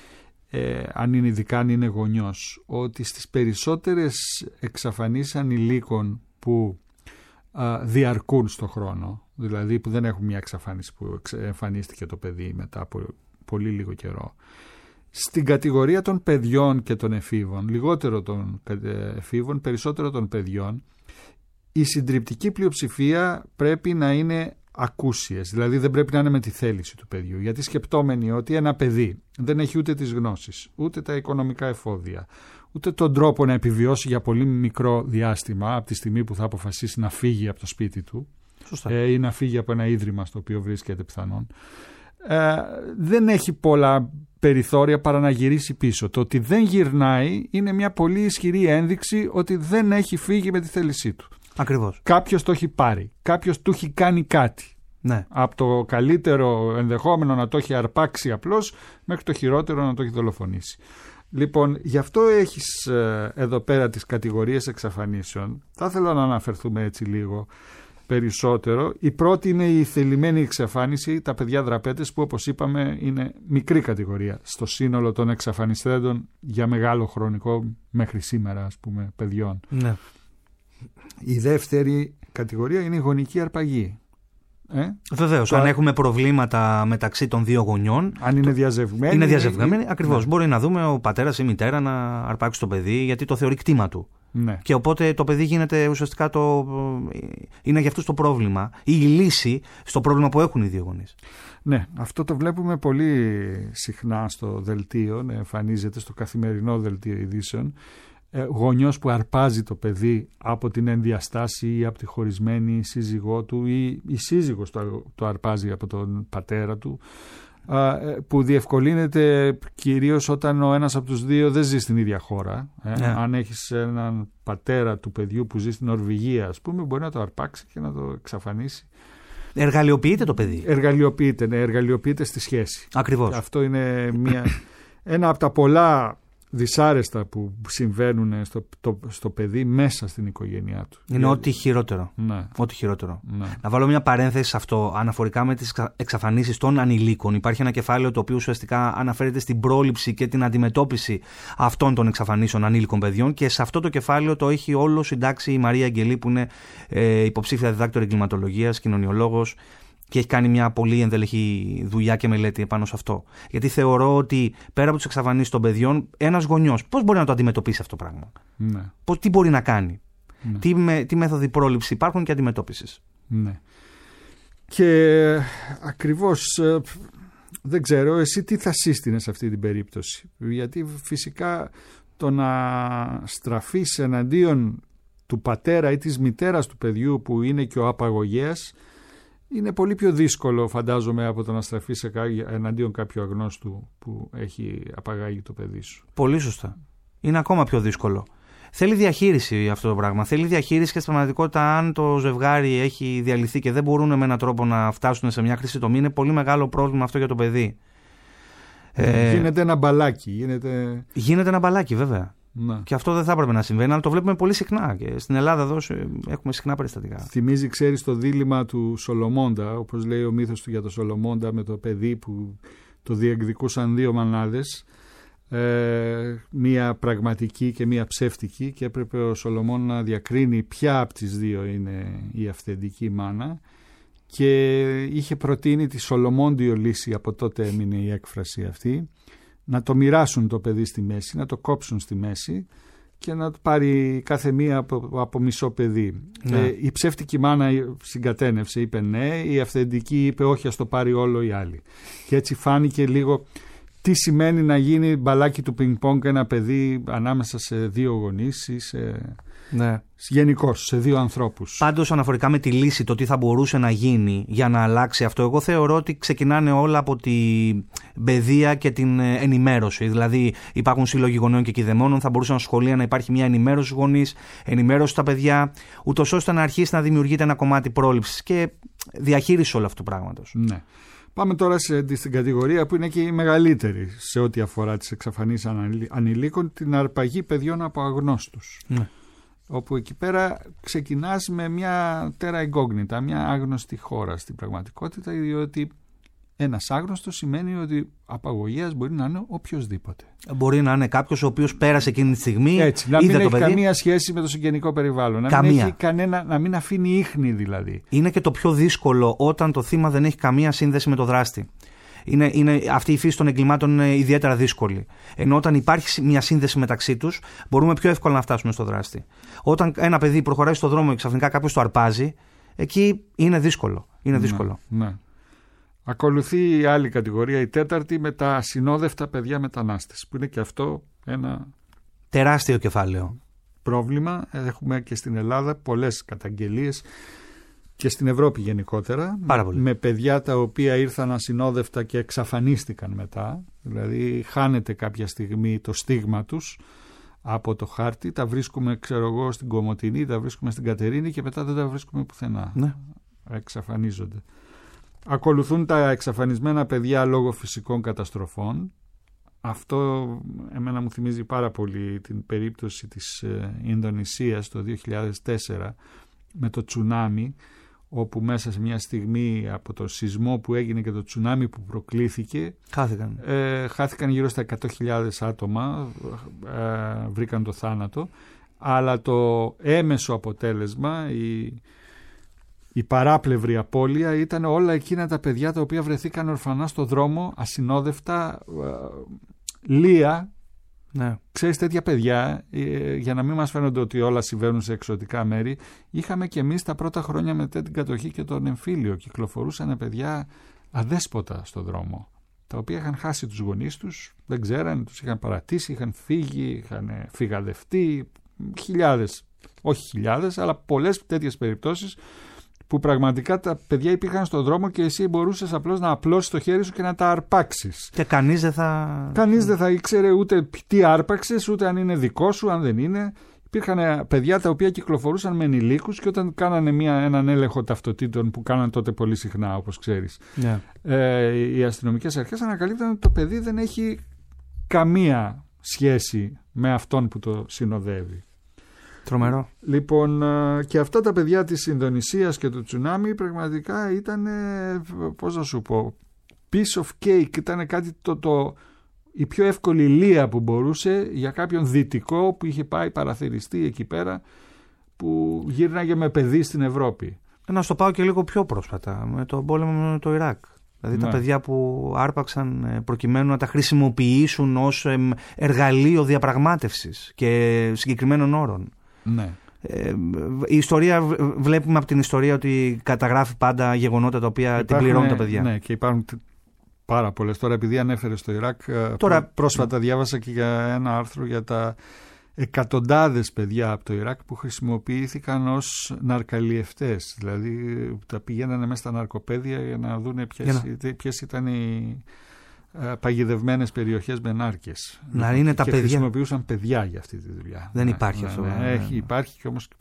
ε, αν είναι ειδικά αν είναι γονιός, ότι στις περισσότερες εξαφανίσεις ανηλίκων που α, διαρκούν στο χρόνο, δηλαδή που δεν έχουν μια εξαφάνιση που εμφανίστηκε το παιδί μετά από πολύ λίγο καιρό, στην κατηγορία των παιδιών και των εφήβων, λιγότερο των εφήβων, περισσότερο των παιδιών, η συντριπτική πλειοψηφία πρέπει να είναι ακούσιες, δηλαδή δεν πρέπει να είναι με τη θέληση του παιδιού, γιατί σκεπτόμενοι ότι ένα παιδί δεν έχει ούτε τις γνώσεις, ούτε τα οικονομικά εφόδια, ούτε τον τρόπο να επιβιώσει για πολύ μικρό διάστημα από τη στιγμή που θα αποφασίσει να φύγει από το σπίτι του ε, ή να φύγει από ένα ίδρυμα στο οποίο βρίσκεται πιθανόν, ε, δεν έχει πολλά περιθώρια παρά να γυρίσει πίσω. Το ότι δεν γυρνάει είναι μια πολύ ισχυρή ένδειξη ότι δεν έχει φύγει με τη θέλησή του. Ακριβώς. Κάποιος το έχει πάρει, κάποιος του έχει κάνει κάτι. Ναι. Από το καλύτερο ενδεχόμενο να το έχει αρπάξει απλώς, μέχρι το χειρότερο να το έχει δολοφονήσει. Λοιπόν, γι' αυτό έχεις ε, εδώ πέρα τις κατηγορίες εξαφανίσεων. Θα ήθελα να αναφερθούμε έτσι λίγο περισσότερο. Η πρώτη είναι η θελημένη εξαφάνιση, τα παιδιά δραπέτες, που όπως είπαμε είναι μικρή κατηγορία στο σύνολο των εξαφανιστέντων για μεγάλο χρονικό μέχρι σήμερα, ας πούμε, παιδιών. Ναι. Η δεύτερη κατηγορία είναι η γονική αρπαγή. Ε? Βεβαίως, το... αν έχουμε προβλήματα μεταξύ των δύο γονιών. Αν είναι διαζευγμένοι. Είναι διαζευγμένοι, ακριβώς. Ναι. Μπορεί να δούμε ο πατέρας ή η μητέρα να αρπάξει το παιδί, γιατί το θεωρεί κτήμα του. Ναι. Και οπότε το παιδί γίνεται ουσιαστικά το. Είναι για αυτούς το πρόβλημα ή η λύση στο πρόβλημα που έχουν οι δύο γονείς. Ναι, αυτό το βλέπουμε πολύ συχνά στο δελτίο, ναι, εμφανίζεται στο καθημερινό δελτίο ειδήσεων. Γονιός που αρπάζει το παιδί από την ενδιαστάση ή από τη χωρισμένη σύζυγό του, ή η σύζυγος το, το αρπάζει από τον πατέρα του, που διευκολύνεται κυρίως όταν ο ένας από τους δύο δεν ζει στην ίδια χώρα. Ε. Ναι. Αν έχεις έναν πατέρα του παιδιού που ζει στην Νορβηγία, ας πούμε, μπορεί να το αρπάξει και να το εξαφανίσει. Εργαλειοποιείται το παιδί. Εργαλειοποιείται, ναι, εργαλειοποιείται στη σχέση. Ακριβώς. Αυτό είναι μια, ένα από τα πολλά δυσάρεστα που συμβαίνουν στο, το, στο παιδί μέσα στην οικογένειά του. Είναι ό,τι χειρότερο. Ναι. Ό,τι χειρότερο. Ναι. Να βάλω μια παρένθεση σε αυτό. Αναφορικά με τις εξαφανίσεις των ανηλίκων, υπάρχει ένα κεφάλαιο το οποίο ουσιαστικά αναφέρεται στην πρόληψη και την αντιμετώπιση αυτών των εξαφανίσεων ανήλικων παιδιών, και σε αυτό το κεφάλαιο το έχει όλο συντάξει η Μαρία Αγγελή, που είναι ε, υποψήφια διδάκτορ εγκληματολογίας, κοινωνιολόγος, και έχει κάνει μια πολύ ενδελεχή δουλειά και μελέτη επάνω σε αυτό. Γιατί θεωρώ ότι πέρα από τις εξαφανίσεις των παιδιών, ένας γονιός πώς μπορεί να το αντιμετωπίσει αυτό το πράγμα. Ναι. Πώς, τι μπορεί να κάνει. Ναι. Τι, με, τι μέθοδοι πρόληψης υπάρχουν και αντιμετώπισης. Ναι. Και ακριβώς δεν ξέρω εσύ τι θα σύστηνες σε αυτή την περίπτωση. Γιατί φυσικά το να στραφείς εναντίον του πατέρα ή της μητέρας του παιδιού, που είναι και ο απαγωγέας, είναι πολύ πιο δύσκολο, φαντάζομαι, από το να στραφεί σε κά... εναντίον κάποιου αγνώστου που έχει απαγάγει το παιδί σου. Πολύ σωστά. Είναι ακόμα πιο δύσκολο. Θέλει διαχείριση αυτό το πράγμα. Θέλει διαχείριση, και στην πραγματικότητα, αν το ζευγάρι έχει διαλυθεί και δεν μπορούν με έναν τρόπο να φτάσουν σε μια χρυσή τομή, είναι πολύ μεγάλο πρόβλημα αυτό για το παιδί. Γίνεται ε... ένα μπαλάκι. Γίνεται... γίνεται ένα μπαλάκι, βέβαια. Να. Και αυτό δεν θα έπρεπε να συμβαίνει, αλλά το βλέπουμε πολύ συχνά. Και στην Ελλάδα εδώ έχουμε συχνά περιστατικά. Θυμίζει, ξέρεις, το δίλημμα του Σολομώντα, όπως λέει ο μύθος του για το Σολομώντα, με το παιδί που το διεκδικούσαν δύο μανάδες, ε, μία πραγματική και μία ψεύτικη, και έπρεπε ο Σολομών να διακρίνει ποια από τις δύο είναι η αυθεντική μάνα, και είχε προτείνει τη Σολομόντιο λύση, από τότε έμεινε η έκφραση αυτή, να το μοιράσουν το παιδί στη μέση, να το κόψουν στη μέση και να το πάρει κάθε μία από, από μισό παιδί. Ναι. Ε, η ψεύτικη μάνα συγκατένευσε, είπε ναι, η αυθεντική είπε όχι, ας το πάρει όλο η άλλη. Και έτσι φάνηκε λίγο τι σημαίνει να γίνει μπαλάκι του πινκ-πονγκ ένα παιδί ανάμεσα σε δύο γονείς ή σε... Ναι. Γενικώς, σε δύο ανθρώπους. Πάντως, αναφορικά με τη λύση, το τι θα μπορούσε να γίνει για να αλλάξει αυτό, εγώ θεωρώ ότι ξεκινάνε όλα από την παιδεία και την ενημέρωση. Δηλαδή, υπάρχουν σύλλογοι γονέων και κηδεμόνων, θα μπορούσε στα σχολεία να υπάρχει μια ενημέρωση στους γονείς, ενημέρωση στα παιδιά, ούτως ώστε να αρχίσει να δημιουργείται ένα κομμάτι πρόληψης και διαχείριση όλου αυτού του πράγματος. Ναι. Πάμε τώρα σε, στην κατηγορία που είναι και η μεγαλύτερη σε ό,τι αφορά τις εξαφανίσεις ανηλίκων, την αρπαγή παιδιών από αγνώστους. Ναι. Όπου εκεί πέρα ξεκινάς με μια terra incognita, μια άγνωστη χώρα στην πραγματικότητα, διότι ένας άγνωστος σημαίνει ότι απαγωγέας μπορεί να είναι οποιοσδήποτε. Μπορεί να είναι κάποιος ο οποίος πέρασε εκείνη τη στιγμή. Έτσι, να μην είδε έχει το παιδί. καμία σχέση με το συγγενικό περιβάλλον. Να καμία. μην, έχει κανένα, να μην αφήνει ίχνη δηλαδή. Είναι και το πιο δύσκολο όταν το θύμα δεν έχει καμία σύνδεση με το δράστη. Είναι, είναι, αυτή η φύση των εγκλημάτων είναι ιδιαίτερα δύσκολη. Ενώ όταν υπάρχει μια σύνδεση μεταξύ τους, μπορούμε πιο εύκολα να φτάσουμε στο δράστη. Όταν ένα παιδί προχωράει στον δρόμο και ξαφνικά κάποιος το αρπάζει, εκεί είναι δύσκολο. Είναι δύσκολο. Ναι, ναι. Ακολουθεί η άλλη κατηγορία, η τέταρτη, με τα ασυνόδευτα παιδιά μετανάστες, που είναι και αυτό ένα τεράστιο κεφάλαιο. Πρόβλημα. Έχουμε και στην Ελλάδα πολλές καταγγελίες, και στην Ευρώπη γενικότερα, με παιδιά τα οποία ήρθαν ασυνόδευτα και εξαφανίστηκαν μετά. Δηλαδή χάνεται κάποια στιγμή το στίγμα τους από το χάρτη, τα βρίσκουμε, ξέρω εγώ, στην Κομοτηνή, τα βρίσκουμε στην Κατερίνη και μετά δεν τα βρίσκουμε πουθενά. Ναι. Εξαφανίζονται. Ακολουθούν τα εξαφανισμένα παιδιά λόγω φυσικών καταστροφών. Αυτό εμένα μου θυμίζει πάρα πολύ την περίπτωση της Ινδονησίας το δύο χιλιάδες τέσσερα με το τσουνάμι, όπου μέσα σε μια στιγμή από το σεισμό που έγινε και το τσουνάμι που προκλήθηκε χάθηκαν, ε, χάθηκαν γύρω στα εκατό χιλιάδες άτομα, ε, βρήκαν το θάνατο, αλλά το έμεσο αποτέλεσμα, η, η παράπλευρη απώλεια ήταν όλα εκείνα τα παιδιά τα οποία βρεθήκαν ορφανά στο δρόμο, ασυνόδευτα, ε, λία. Ναι. Ξέρεις, τέτοια παιδιά, ε, για να μην μας φαίνονται ότι όλα συμβαίνουν σε εξωτικά μέρη, είχαμε και εμείς τα πρώτα χρόνια μετά την κατοχή και τον εμφύλιο. Κυκλοφορούσαν παιδιά αδέσποτα στο δρόμο, τα οποία είχαν χάσει τους γονείς τους, δεν ξέραν, τους είχαν παρατήσει, είχαν φύγει, είχαν φυγαδευτεί, χιλιάδες, όχι χιλιάδες, αλλά πολλές τέτοιες περιπτώσεις που πραγματικά τα παιδιά υπήρχαν στον δρόμο και εσύ μπορούσες απλώς να απλώσεις το χέρι σου και να τα αρπάξεις. Και κανείς δεν θα... Κανείς δεν θα ήξερε ούτε τι άρπαξες, ούτε αν είναι δικό σου, αν δεν είναι. υπήρχαν παιδιά τα οποία κυκλοφορούσαν με ενηλίκους και όταν κάνανε μια, έναν έλεγχο ταυτοτήτων που κάναν τότε πολύ συχνά, όπως ξέρεις, yeah. ε, οι αστυνομικές αρχές ανακαλύπτουν ότι το παιδί δεν έχει καμία σχέση με αυτόν που το συνοδεύει. Τρομερό. Λοιπόν, και αυτά τα παιδιά της Ινδονησίας και του τσουνάμι πραγματικά ήταν, πώς να σου πω, piece of cake, ήταν κάτι το, το, η πιο εύκολη λία που μπορούσε για κάποιον δυτικό που είχε πάει παραθυριστή εκεί πέρα, που γύρναγε με παιδί στην Ευρώπη. Να στο πάω και λίγο πιο πρόσφατα, με τον πόλεμο με το Ιράκ. Δηλαδή ναι. τα παιδιά που άρπαξαν προκειμένου να τα χρησιμοποιήσουν ως εργαλείο διαπραγμάτευσης και συγκεκριμένων όρων. Ναι. Ε, η ιστορία, βλέπουμε από την ιστορία ότι καταγράφει πάντα γεγονότα τα οποία υπάρχουν, την πληρώνουν τα παιδιά. Ναι, και υπάρχουν πάρα πολλές. Τώρα, επειδή ανέφερε στο Ιράκ, Τώρα... πρόσφατα διάβασα και για ένα άρθρο για τα εκατοντάδες παιδιά από το Ιράκ που χρησιμοποιήθηκαν ως ναρκαλιευτές. Δηλαδή τα πηγαίνανε μέσα στα ναρκοπαίδια για να δουν ποιες, να... ποιες ήταν οι παγιδευμένες περιοχές με νάρκες. Να είναι και τα παιδιά. Χρησιμοποιούσαν παιδιά για αυτή τη δουλειά. Δεν ναι, υπάρχει ναι, αυτό. Ναι, ναι, έχει, υπάρχει και όμως.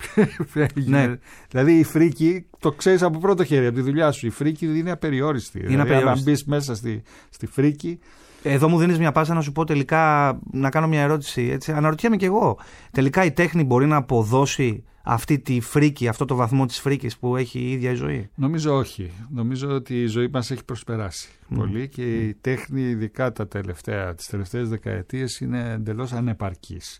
ναι. Δηλαδή η φρίκη, το ξέρεις από πρώτο χέρι, από τη δουλειά σου. Η φρίκη είναι απεριόριστη. Είναι δηλαδή, απεριόριστη. Αν μπεις μέσα στη, στη φρίκη. Εδώ μου δίνεις μια πάσα να σου πω τελικά, να κάνω μια ερώτηση. Έτσι. Αναρωτιέμαι κι εγώ. Τελικά η τέχνη μπορεί να αποδώσει αυτή τη φρίκη, αυτό το βαθμό της φρίκης που έχει η ίδια η ζωή? Νομίζω όχι. Νομίζω ότι η ζωή μας έχει προσπεράσει mm. πολύ και mm. η τέχνη, ειδικά τα τελευταία, τις τελευταίες δεκαετίες, είναι εντελώς ανεπαρκής.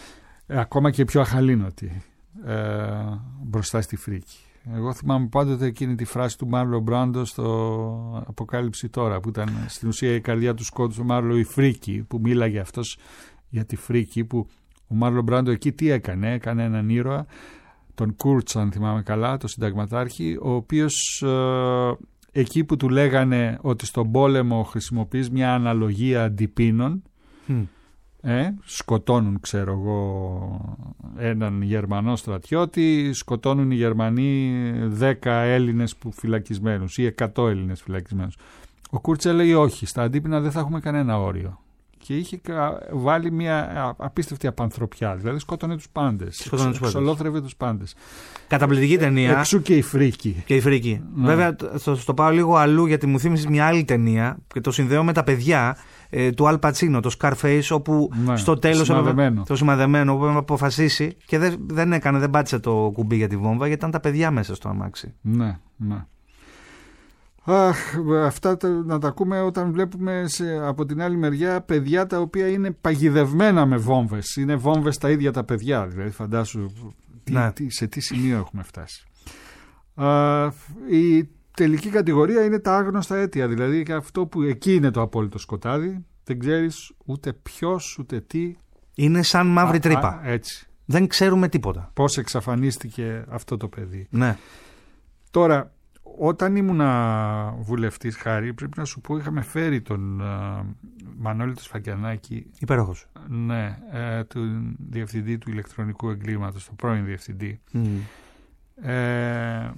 Ε, ακόμα και πιο αχαλήνωτη ε, μπροστά στη φρίκη. Εγώ θυμάμαι πάντοτε εκείνη τη φράση του Μάρλο Μπράντο στο Αποκάλυψη Τώρα, που ήταν στην ουσία η καρδιά του σκότους του Μάρλο, η φρίκη, που μίλαγε αυτός για τη φρίκη, που ο Μάρλο Μπράντο εκεί τι έκανε? Έκανε έναν ήρωα, τον Κούρτς αν θυμάμαι καλά, τον συνταγματάρχη, ο οποίος ε, εκεί που του λέγανε ότι στον πόλεμο χρησιμοποιείς μια αναλογία αντιπίνων, mm. ε, σκοτώνουν ξέρω εγώ έναν Γερμανό στρατιώτη, σκοτώνουν οι Γερμανοί δέκα Έλληνες που φυλακισμένους ή εκατό Έλληνες φυλακισμένους. Ο Κούρτς έλεγε όχι, στα αντίπεινα δεν θα έχουμε κανένα όριο. Και είχε βάλει μια απίστευτη απανθρωπιά. Δηλαδή σκότωνε τους πάντες. Εξολόθρευε τους πάντες. Καταπληκτική ταινία. Εξού και η φρίκη. Και η φρίκη. Ναι. Βέβαια, στο, στο πάω λίγο αλλού, γιατί μου θύμισες μια άλλη ταινία και το συνδέω με τα παιδιά ε, του Αλ Πατσίνο, το Scarface, όπου ναι, στο τέλος σημαδεμένο. το σημαδεμένο, όπου αποφασίσει και δεν, δεν έκανε, δεν πάτησε το κουμπί για τη βόμβα, γιατί ήταν τα παιδιά μέσα στο αμάξι. Ναι, ναι. Αχ, αυτά να τα ακούμε όταν βλέπουμε σε, από την άλλη μεριά παιδιά τα οποία είναι παγιδευμένα με βόμβες. Είναι βόμβες τα ίδια τα παιδιά. Δηλαδή φαντάσου τι, ναι. τι, σε τι σημείο έχουμε φτάσει. Α, η τελική κατηγορία είναι τα άγνωστα αίτια. Δηλαδή και αυτό που εκεί είναι το απόλυτο σκοτάδι. Δεν ξέρεις ούτε ποιος ούτε τι. Είναι σαν μαύρη α, τρύπα. Α, έτσι. Δεν ξέρουμε τίποτα. Πώς εξαφανίστηκε αυτό το παιδί. Ναι. Τώρα, όταν ήμουνα βουλευτής, Χάρη, πρέπει να σου πω, είχαμε φέρει τον uh, Μανώλη του Σφακιανάκη. Υπέροχος. Ναι, ε, του διευθυντή του ηλεκτρονικού εγκλήματος, τον πρώην διευθυντή. Mm. Ε,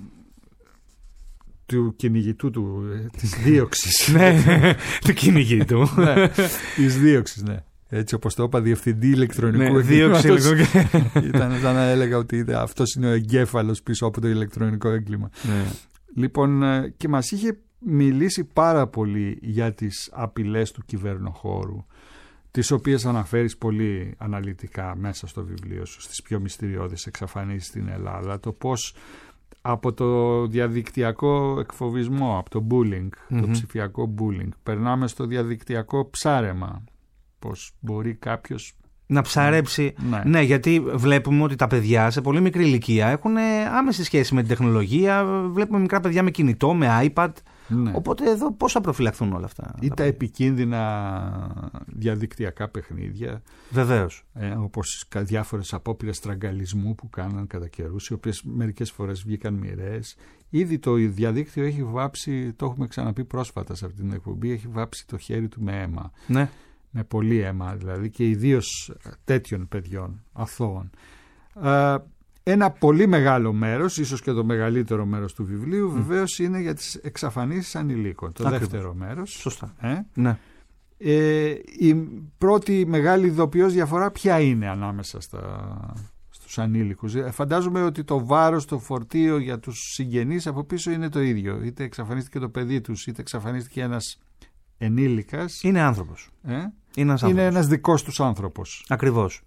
του κυνηγητού του, ε, της δίωξης. Ναι, του κυνηγητού. Ναι, της δίωξης, ναι. Έτσι όπως το είπα, διευθυντή ηλεκτρονικού εγκλήματος. Ήταν σαν να έλεγα ότι αυτός είναι ο εγκέφαλος πίσω από το ηλεκτρονικό έγκλημα. Ναι. Λοιπόν, και μας είχε μιλήσει πάρα πολύ για τις απειλές του κυβερνοχώρου, τις οποίες αναφέρεις πολύ αναλυτικά μέσα στο βιβλίο σου, στις πιο μυστηριώδεις εξαφανίσεις στην Ελλάδα, το πώς από το διαδικτυακό εκφοβισμό, από το bullying, mm-hmm. το ψηφιακό bullying, περνάμε στο διαδικτυακό ψάρεμα, πώς μπορεί κάποιος να ψαρέψει. Ναι. Ναι, γιατί βλέπουμε ότι τα παιδιά σε πολύ μικρή ηλικία έχουν άμεση σχέση με την τεχνολογία. Βλέπουμε μικρά παιδιά με κινητό, με iPad. Ναι. Οπότε εδώ πώς θα προφυλαχθούν όλα αυτά? Ή τα, τα επικίνδυνα διαδικτυακά παιχνίδια. Βεβαίως. Ε, όπως διάφορες απόπειρες τραγκαλισμού που κάναν κατά καιρούς, οι οποίες μερικές φορές βγήκαν μοιραίες. Ήδη το διαδίκτυο έχει βάψει, το έχουμε ξαναπεί πρόσφατα σε αυτή την εκπομπή, έχει βάψει το χέρι του με αίμα. Ναι. Με πολύ αίμα δηλαδή, και ιδίως τέτοιων παιδιών, αθώων. Ε, ένα πολύ μεγάλο μέρος, ίσως και το μεγαλύτερο μέρος του βιβλίου, mm. βεβαίως είναι για τις εξαφανίσεις ανηλίκων. Το Ακριβώς. δεύτερο μέρος. Σωστά. Ε? Ναι. Ε, η πρώτη μεγάλη ειδοποιώς διαφορά ποια είναι ανάμεσα στα, στους ανήλικους. Φαντάζομαι ότι το βάρος, το φορτίο για τους συγγενείς από πίσω είναι το ίδιο. Είτε εξαφανίστηκε το παιδί τους, είτε εξαφανίστηκε ένας ενήλικας. Είναι άνθρωπος. Ε? Είναι ένας, είναι ένας δικός τους άνθρωπος. Ακριβώς.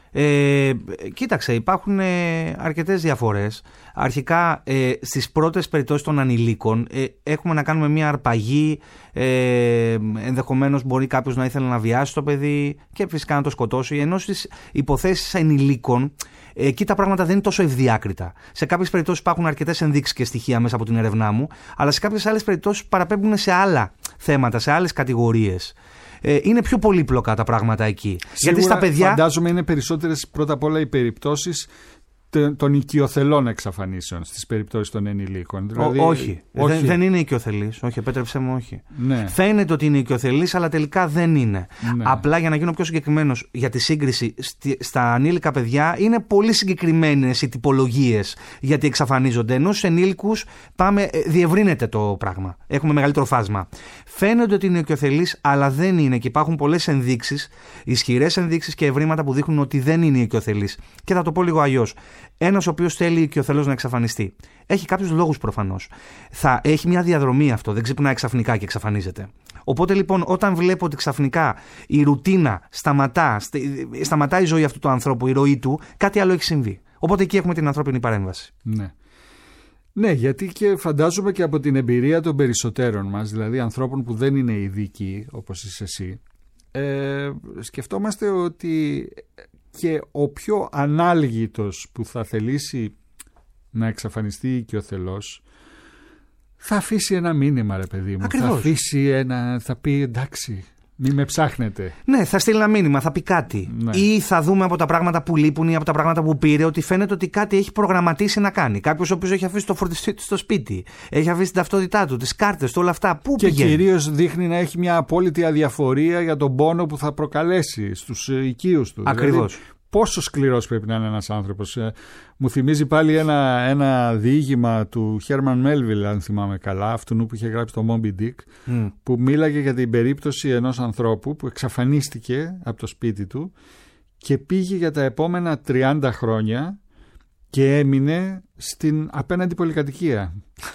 Ε, κοίταξε, υπάρχουν ε, αρκετές διαφορές. Αρχικά ε, στις πρώτες περιπτώσεις των ανηλίκων ε, έχουμε να κάνουμε μια αρπαγή, ε, ενδεχομένως μπορεί κάποιος να ήθελε να βιάσει το παιδί και φυσικά να το σκοτώσει, ενώ στις υποθέσεις ενηλίκων ε, εκεί τα πράγματα δεν είναι τόσο ευδιάκριτα. Σε κάποιες περιπτώσεις υπάρχουν αρκετές ενδείξεις και στοιχεία μέσα από την έρευνά μου, αλλά σε κάποιες άλλες περιπτώσεις παραπέμπουν σε άλλα θέματα, σε άλλες κατηγορίες. Είναι πιο πολύπλοκα τα πράγματα εκεί. Σίγουρα, γιατί στα παιδιά. Φαντάζομαι είναι περισσότερες πρώτα απ' όλα οι περιπτώσεις των οικειοθελών εξαφανίσεων στις περιπτώσεις των ενηλίκων. Δηλαδή, Ό, όχι. όχι. Δεν, δεν είναι οικειοθελής. Όχι, επέτρεψε μου, όχι. Ναι. Φαίνεται ότι είναι οικειοθελής, αλλά τελικά δεν είναι. Ναι. Απλά για να γίνω πιο συγκεκριμένος για τη σύγκριση, στη, στα ανήλικα παιδιά είναι πολύ συγκεκριμένες οι τυπολογίες γιατί εξαφανίζονται. Ενώ στους ενήλικους πάμε, διευρύνεται το πράγμα. Έχουμε μεγαλύτερο φάσμα. Φαίνεται ότι είναι οικειοθελής, αλλά δεν είναι. Και υπάρχουν πολλές ενδείξεις, ισχυρές ενδείξεις και ευρήματα που δείχνουν ότι δεν είναι οικειοθελής. Και θα το πω λίγο αλλιώς. Ένας ο οποίος θέλει οικειοθελώς να εξαφανιστεί, έχει κάποιους λόγους προφανώς. Θα έχει μια διαδρομή αυτό, δεν ξυπνάει ξαφνικά και εξαφανίζεται. Οπότε λοιπόν, όταν βλέπω ότι ξαφνικά η ρουτίνα σταματά, σταματάει η ζωή αυτού του ανθρώπου, η ροή του, κάτι άλλο έχει συμβεί. Οπότε εκεί έχουμε την ανθρώπινη παρέμβαση. Ναι. Ναι, γιατί και φαντάζομαι και από την εμπειρία των περισσότερων μας, δηλαδή ανθρώπων που δεν είναι ειδικοί, όπως είσαι εσύ, ε, σκεφτόμαστε ότι και ο πιο ανάλγητος που θα θελήσει να εξαφανιστεί οικειοθελώς θα αφήσει ένα μήνυμα, ρε παιδί μου. Ακριβώς. Θα αφήσει ένα, θα πει εντάξει, μη με ψάχνετε. Ναι, θα στείλει ένα μήνυμα, θα πει κάτι. Ναι. Ή θα δούμε από τα πράγματα που λείπουν ή από τα πράγματα που πήρε ότι φαίνεται ότι κάτι έχει προγραμματίσει να κάνει. Κάποιος ο οποίος έχει αφήσει το φορτιστή του στο σπίτι, έχει αφήσει την ταυτότητά του, τις κάρτες του, όλα αυτά. Πού και πηγαίνει? κυρίως δείχνει να έχει μια απόλυτη αδιαφορία για τον πόνο που θα προκαλέσει στους οικείους του. Ακριβώς. Δηλαδή, πόσο σκληρός πρέπει να είναι ένας άνθρωπος. Ε, μου θυμίζει πάλι ένα, ένα διήγημα του Χέρμαν Μέλβιλ, αν θυμάμαι καλά, αυτού που είχε γράψει το Moby Dick, mm. που μίλαγε για την περίπτωση ενός ανθρώπου που εξαφανίστηκε από το σπίτι του και πήγε για τα επόμενα τριάντα χρόνια και έμεινε στην απέναντι πολυκατοικία,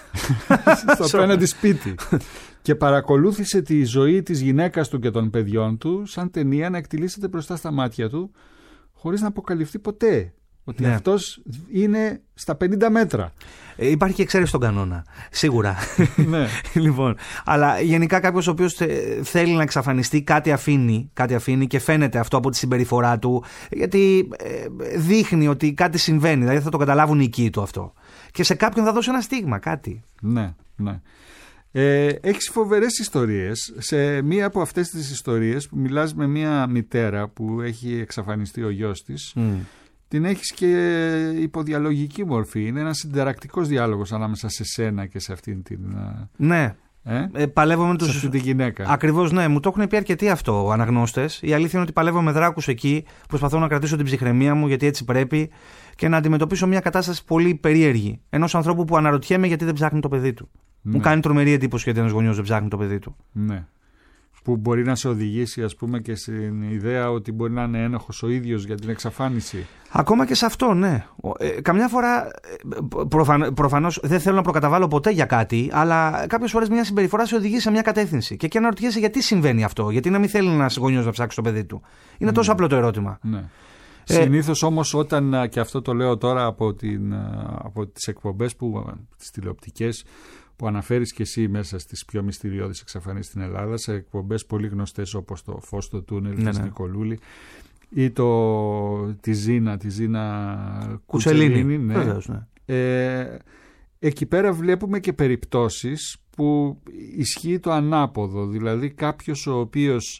στο απέναντι σπίτι. Και παρακολούθησε τη ζωή της γυναίκας του και των παιδιών του σαν ταινία να εκτιλήσεται μπροστά στα μάτια του, χωρίς να αποκαλυφθεί ποτέ ότι ναι. αυτός είναι στα πενήντα μέτρα. Ε, υπάρχει και εξαίρεση στον κανόνα. Σίγουρα. Ναι. Λοιπόν, αλλά γενικά κάποιος ο οποίος θέλει να εξαφανιστεί κάτι αφήνει, κάτι αφήνει και φαίνεται αυτό από τη συμπεριφορά του, γιατί ε, δείχνει ότι κάτι συμβαίνει, δηλαδή θα το καταλάβουν οι οικοί του αυτό. Και σε κάποιον θα δώσει ένα στίγμα, κάτι. Ναι, ναι. Ε, έχεις φοβερές ιστορίες. Σε μία από αυτές τις ιστορίες που μιλάς με μία μητέρα που έχει εξαφανιστεί ο γιος της, mm. την έχεις και υποδιαλογική μορφή. Είναι ένας συνταρακτικός διάλογος ανάμεσα σε σένα και σε αυτήν την... Ναι. Ε? Ε, παλεύω με τους... σε αυτή τη γυναίκα. Ακριβώς, ναι. Μου το έχουν πει αρκετοί αυτό αναγνώστες. Η αλήθεια είναι ότι παλεύω με δράκους εκεί. Προσπαθώ να κρατήσω την ψυχραιμία μου, γιατί έτσι πρέπει, και να αντιμετωπίσω μια κατάσταση πολύ περίεργη. Ενός ανθρώπου που αναρωτιέμαι γιατί δεν ψάχνει το παιδί του. Ναι. Μου κάνει τρομερή εντύπωση γιατί ένας γονιός δεν ψάχνει το παιδί του. Ναι. Που μπορεί να σε οδηγήσει, ας πούμε, και στην ιδέα ότι μπορεί να είναι ένοχος ο ίδιος για την εξαφάνιση. Ακόμα και σε αυτό, ναι. Ε, καμιά φορά, προφαν, προφανώς δεν θέλω να προκαταβάλω ποτέ για κάτι, αλλά κάποιες φορές μια συμπεριφορά σε οδηγεί σε μια κατεύθυνση. Και εκεί αναρωτιέσαι γιατί συμβαίνει αυτό, γιατί να μην θέλει ένας γονιός να ψάξει το παιδί του. Είναι ναι. τόσο απλό το ερώτημα. Ναι. Ε, Συνήθως όμως όταν, και αυτό το λέω τώρα από, την, από τις εκπομπές, που, τις τηλεοπτικές, που αναφέρεις και εσύ μέσα στις πιο μυστηριώδεις εξαφανίσεις στην Ελλάδα, σε εκπομπές πολύ γνωστές όπως το Φως στο Τούνελ ναι, της ναι. Νικολούλη ή το, τη Ζήνα, τη Ζήνα Κουτσελίνη. Ναι. Βεβαίως, ναι. Ε, εκεί πέρα βλέπουμε και περιπτώσεις που ισχύει το ανάποδο, δηλαδή κάποιος ο οποίος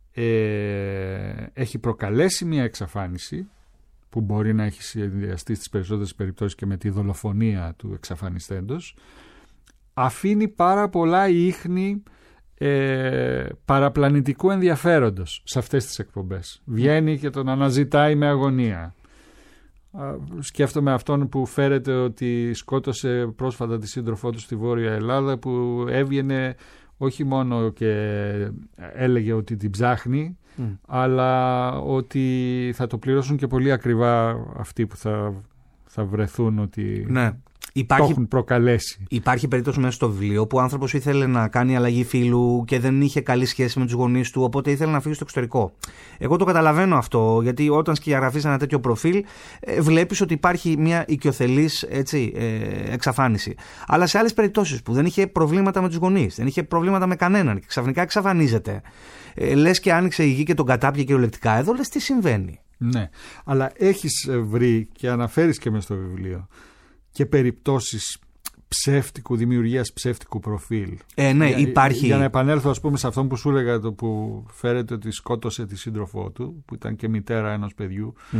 ε, έχει προκαλέσει μια εξαφάνιση που μπορεί να έχει συνδυαστεί στις περισσότερες περιπτώσεις και με τη δολοφονία του εξαφανιστέντος, αφήνει πάρα πολλά ίχνη ε, παραπλανητικού ενδιαφέροντος σε αυτές τις εκπομπές. Βγαίνει και τον αναζητάει με αγωνία. Σκέφτομαι αυτόν που φέρεται ότι σκότωσε πρόσφατα τη σύντροφό του στη Βόρεια Ελλάδα, που έβγαινε όχι μόνο και έλεγε ότι την ψάχνει, mm. αλλά ότι θα το πληρώσουν και πολύ ακριβά αυτοί που θα, θα βρεθούν ότι ναι. Υπάρχει, το έχουν προκαλέσει. Υπάρχει περίπτωση μέσα στο βιβλίο που ο άνθρωπος ήθελε να κάνει αλλαγή φύλου και δεν είχε καλή σχέση με τους γονείς του, οπότε ήθελε να φύγει στο εξωτερικό. Εγώ το καταλαβαίνω αυτό, γιατί όταν σκιαγραφείς ένα τέτοιο προφίλ, ε, βλέπεις ότι υπάρχει μια οικειοθελής, έτσι, ε, εξαφάνιση. Αλλά σε άλλες περιπτώσεις που δεν είχε προβλήματα με τους γονείς, δεν είχε προβλήματα με κανέναν και ξαφνικά εξαφανίζεται, ε, λες και άνοιξε η γη και τον κατάπιε κυριολεκτικά. Εδώ λες τι συμβαίνει. Ναι, αλλά έχεις βρει και αναφέρεις και μες στο βιβλίο και περιπτώσεις ψεύτικου, δημιουργίας ψεύτικου προφίλ. Ε, ναι, για, υπάρχει. Για να επανέλθω, ας πούμε, σε αυτό που σου έλεγα, το που φέρεται ότι σκότωσε τη σύντροφό του, που ήταν και μητέρα ενός παιδιού, mm.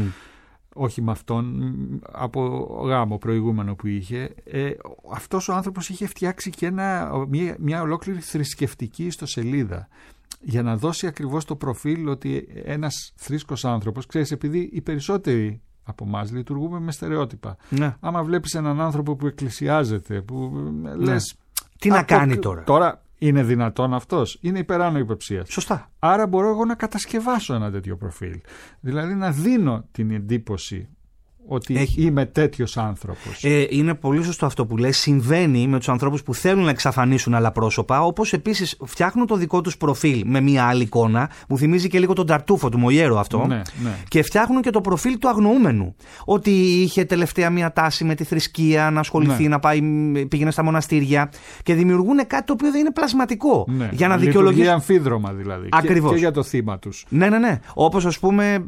όχι με αυτόν, από γάμο προηγούμενο που είχε. Ε, αυτός ο άνθρωπος είχε φτιάξει και ένα, μια, μια ολόκληρη θρησκευτική ιστοσελίδα για να δώσει ακριβώς το προφίλ ότι ένας θρήσκος άνθρωπος, ξέρεις, επειδή οι περισσότεροι από εμάς λειτουργούμε με στερεότυπα. Ναι. Άμα βλέπεις έναν άνθρωπο που εκκλησιάζεται, που ναι. λες... Τι να κάνει τώρα. Τώρα είναι δυνατόν αυτός. Είναι υπεράνω υποψίας. Σωστά. Άρα μπορώ εγώ να κατασκευάσω ένα τέτοιο προφίλ. Δηλαδή να δίνω την εντύπωση ότι Έχει. είμαι τέτοιος άνθρωπος. Ε, είναι πολύ σωστό αυτό που λες. Συμβαίνει με τους ανθρώπους που θέλουν να εξαφανίσουν άλλα πρόσωπα, όπως επίσης φτιάχνουν το δικό τους προφίλ με μία άλλη εικόνα. Μου θυμίζει και λίγο τον Ταρτούφο του Μολιέρο αυτό. Ναι, ναι. Και φτιάχνουν και το προφίλ του αγνοούμενου. Ότι είχε τελευταία μία τάση με τη θρησκεία, να ασχοληθεί, ναι. να πάει, πήγαινε στα μοναστήρια. Και δημιουργούν κάτι το οποίο δεν είναι πλασματικό. Ναι. Για να δικαιολογήσουν. Λειτουργεί αμφίδρομα δηλαδή. Ακριβώς. Και, και για το θύμα τους. Ναι, ναι, ναι. Όπως ας πούμε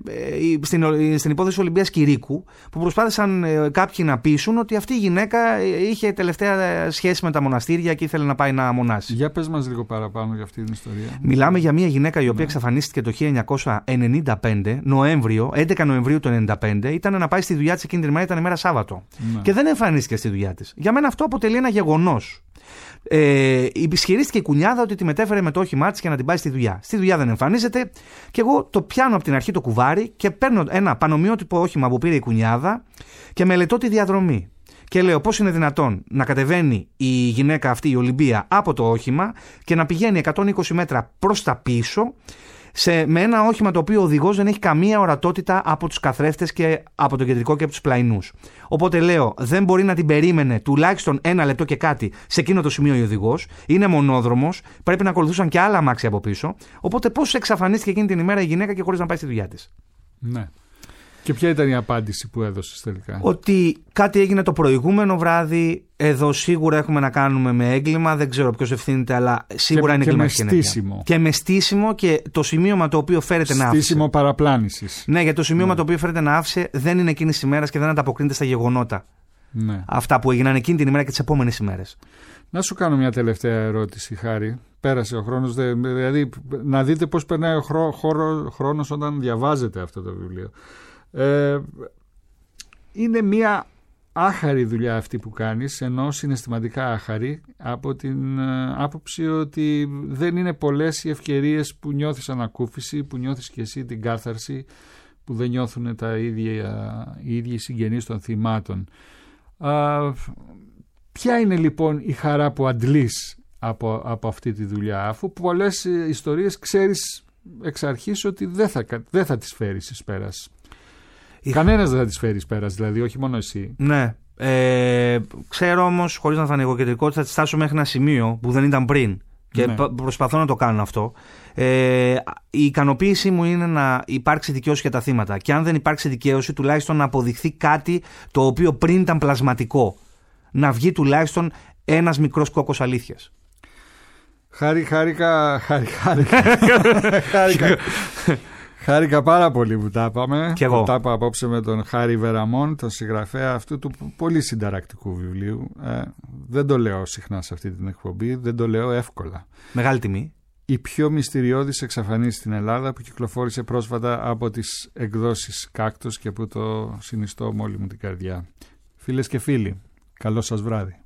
στην, στην υπόθεση Ολυμπίας Κυρίκου, που προσπάθησαν ε, κάποιοι να πείσουν ότι αυτή η γυναίκα είχε τελευταία σχέση με τα μοναστήρια και ήθελε να πάει να μονάσει. Για πες μας λίγο παραπάνω για αυτή την ιστορία. Μιλάμε για μια γυναίκα η οποία ναι. εξαφανίστηκε το χίλια εννιακόσια ενενήντα πέντε, Νοέμβριο, έντεκα Νοεμβρίου του ενενήντα πέντε, ήταν να πάει στη δουλειά της εκείνη την ημέρα, ήταν ημέρα Σάββατο. Ναι. Και δεν εμφανίστηκε στη δουλειά της. Για μένα αυτό αποτελεί ένα γεγονός. Ε, ισχυρίστηκε η κουνιάδα ότι τη μετέφερε με το όχημά της και να την πάει στη δουλειά. Στη δουλειά δεν εμφανίζεται και εγώ το πιάνω από την αρχή το κουβάρι και παίρνω ένα πανομοιότυπο όχημα που πήρε η κουνιάδα και μελετώ τη διαδρομή. Και λέω πώς είναι δυνατόν να κατεβαίνει η γυναίκα αυτή, η Ολυμπία, από το όχημα και να πηγαίνει εκατόν είκοσι μέτρα προς τα πίσω σε, με ένα όχημα το οποίο ο οδηγός δεν έχει καμία ορατότητα από τους καθρέφτες και από τον κεντρικό και από τους πλαϊνούς. Οπότε λέω, δεν μπορεί να την περίμενε τουλάχιστον ένα λεπτό και κάτι σε εκείνο το σημείο ο οδηγός. Είναι μονόδρομος, πρέπει να ακολουθούσαν και άλλα αμάξια από πίσω. Οπότε πώς εξαφανίστηκε εκείνη την ημέρα η γυναίκα και χωρίς να πάει στη δουλειά της. Ναι. Και ποια ήταν η απάντηση που έδωσες τελικά? Ότι κάτι έγινε το προηγούμενο βράδυ. Εδώ σίγουρα έχουμε να κάνουμε με έγκλημα. Δεν ξέρω ποιος ευθύνεται, αλλά σίγουρα και, είναι εγκληματική ενέργεια. Και με στήσιμο. Και με στήσιμο και το σημείωμα το οποίο φέρεται να άφησε. Στήσιμο παραπλάνησης. Ναι, γιατί το σημείωμα ναι. το οποίο φέρεται να άφησε δεν είναι εκείνης της ημέρας και δεν ανταποκρίνεται στα γεγονότα. Ναι. Αυτά που έγιναν εκείνη την ημέρα και τις επόμενες ημέρες. Να σου κάνω μια τελευταία ερώτηση, Χάρη. Πέρασε ο χρόνος, δηλαδή να δείτε πώς περνάει ο χρόνος όταν διαβάζετε αυτό το βιβλίο. Ε, είναι μια άχαρη δουλειά αυτή που κάνεις, ενώ συναισθηματικά άχαρη, από την ε, άποψη ότι δεν είναι πολλές οι ευκαιρίες που νιώθεις ανακούφιση, που νιώθεις και εσύ την κάθαρση, που δεν νιώθουν τα ίδια, οι ίδιοι συγγενείς των θυμάτων. Α, ποια είναι λοιπόν η χαρά που αντλείς από, από αυτή τη δουλειά, αφού πολλές ιστορίες ξέρεις εξ αρχής ότι δεν θα, δεν θα τις φέρεις εις πέρας? Η... Κανένας δεν θα τις φέρεις πέρας, δηλαδή, όχι μόνο εσύ. Ναι. Ε, ξέρω όμως, χωρίς να φανεί εγωκεντρικό, ότι θα τις φτάσω μέχρι ένα σημείο που δεν ήταν πριν. Και ναι. προσπαθώ να το κάνω αυτό. Ε, η ικανοποίησή μου είναι να υπάρξει δικαίωση για τα θύματα. Και αν δεν υπάρξει δικαίωση, τουλάχιστον να αποδειχθεί κάτι το οποίο πριν ήταν πλασματικό. Να βγει τουλάχιστον ένας μικρός κόκκος αλήθειας. Χάρη, χάρηκα, χάρη, χάρηκα, χάρηκα. Χάρηκα πάρα πολύ που τα είπαμε. Και εγώ. Που τα είπα απόψε με τον Χάρη Βεραμών, τον συγγραφέα αυτού του πολύ συνταρακτικού βιβλίου. Ε, δεν το λέω συχνά σε αυτή την εκπομπή, δεν το λέω εύκολα. Μεγάλη τιμή. Η πιο μυστηριώδης εξαφανίση στην Ελλάδα, που κυκλοφόρησε πρόσφατα από τις εκδόσεις Κάκτος και που το συνιστώ με όλη μου την καρδιά. Φίλες και φίλοι, καλό σας βράδυ.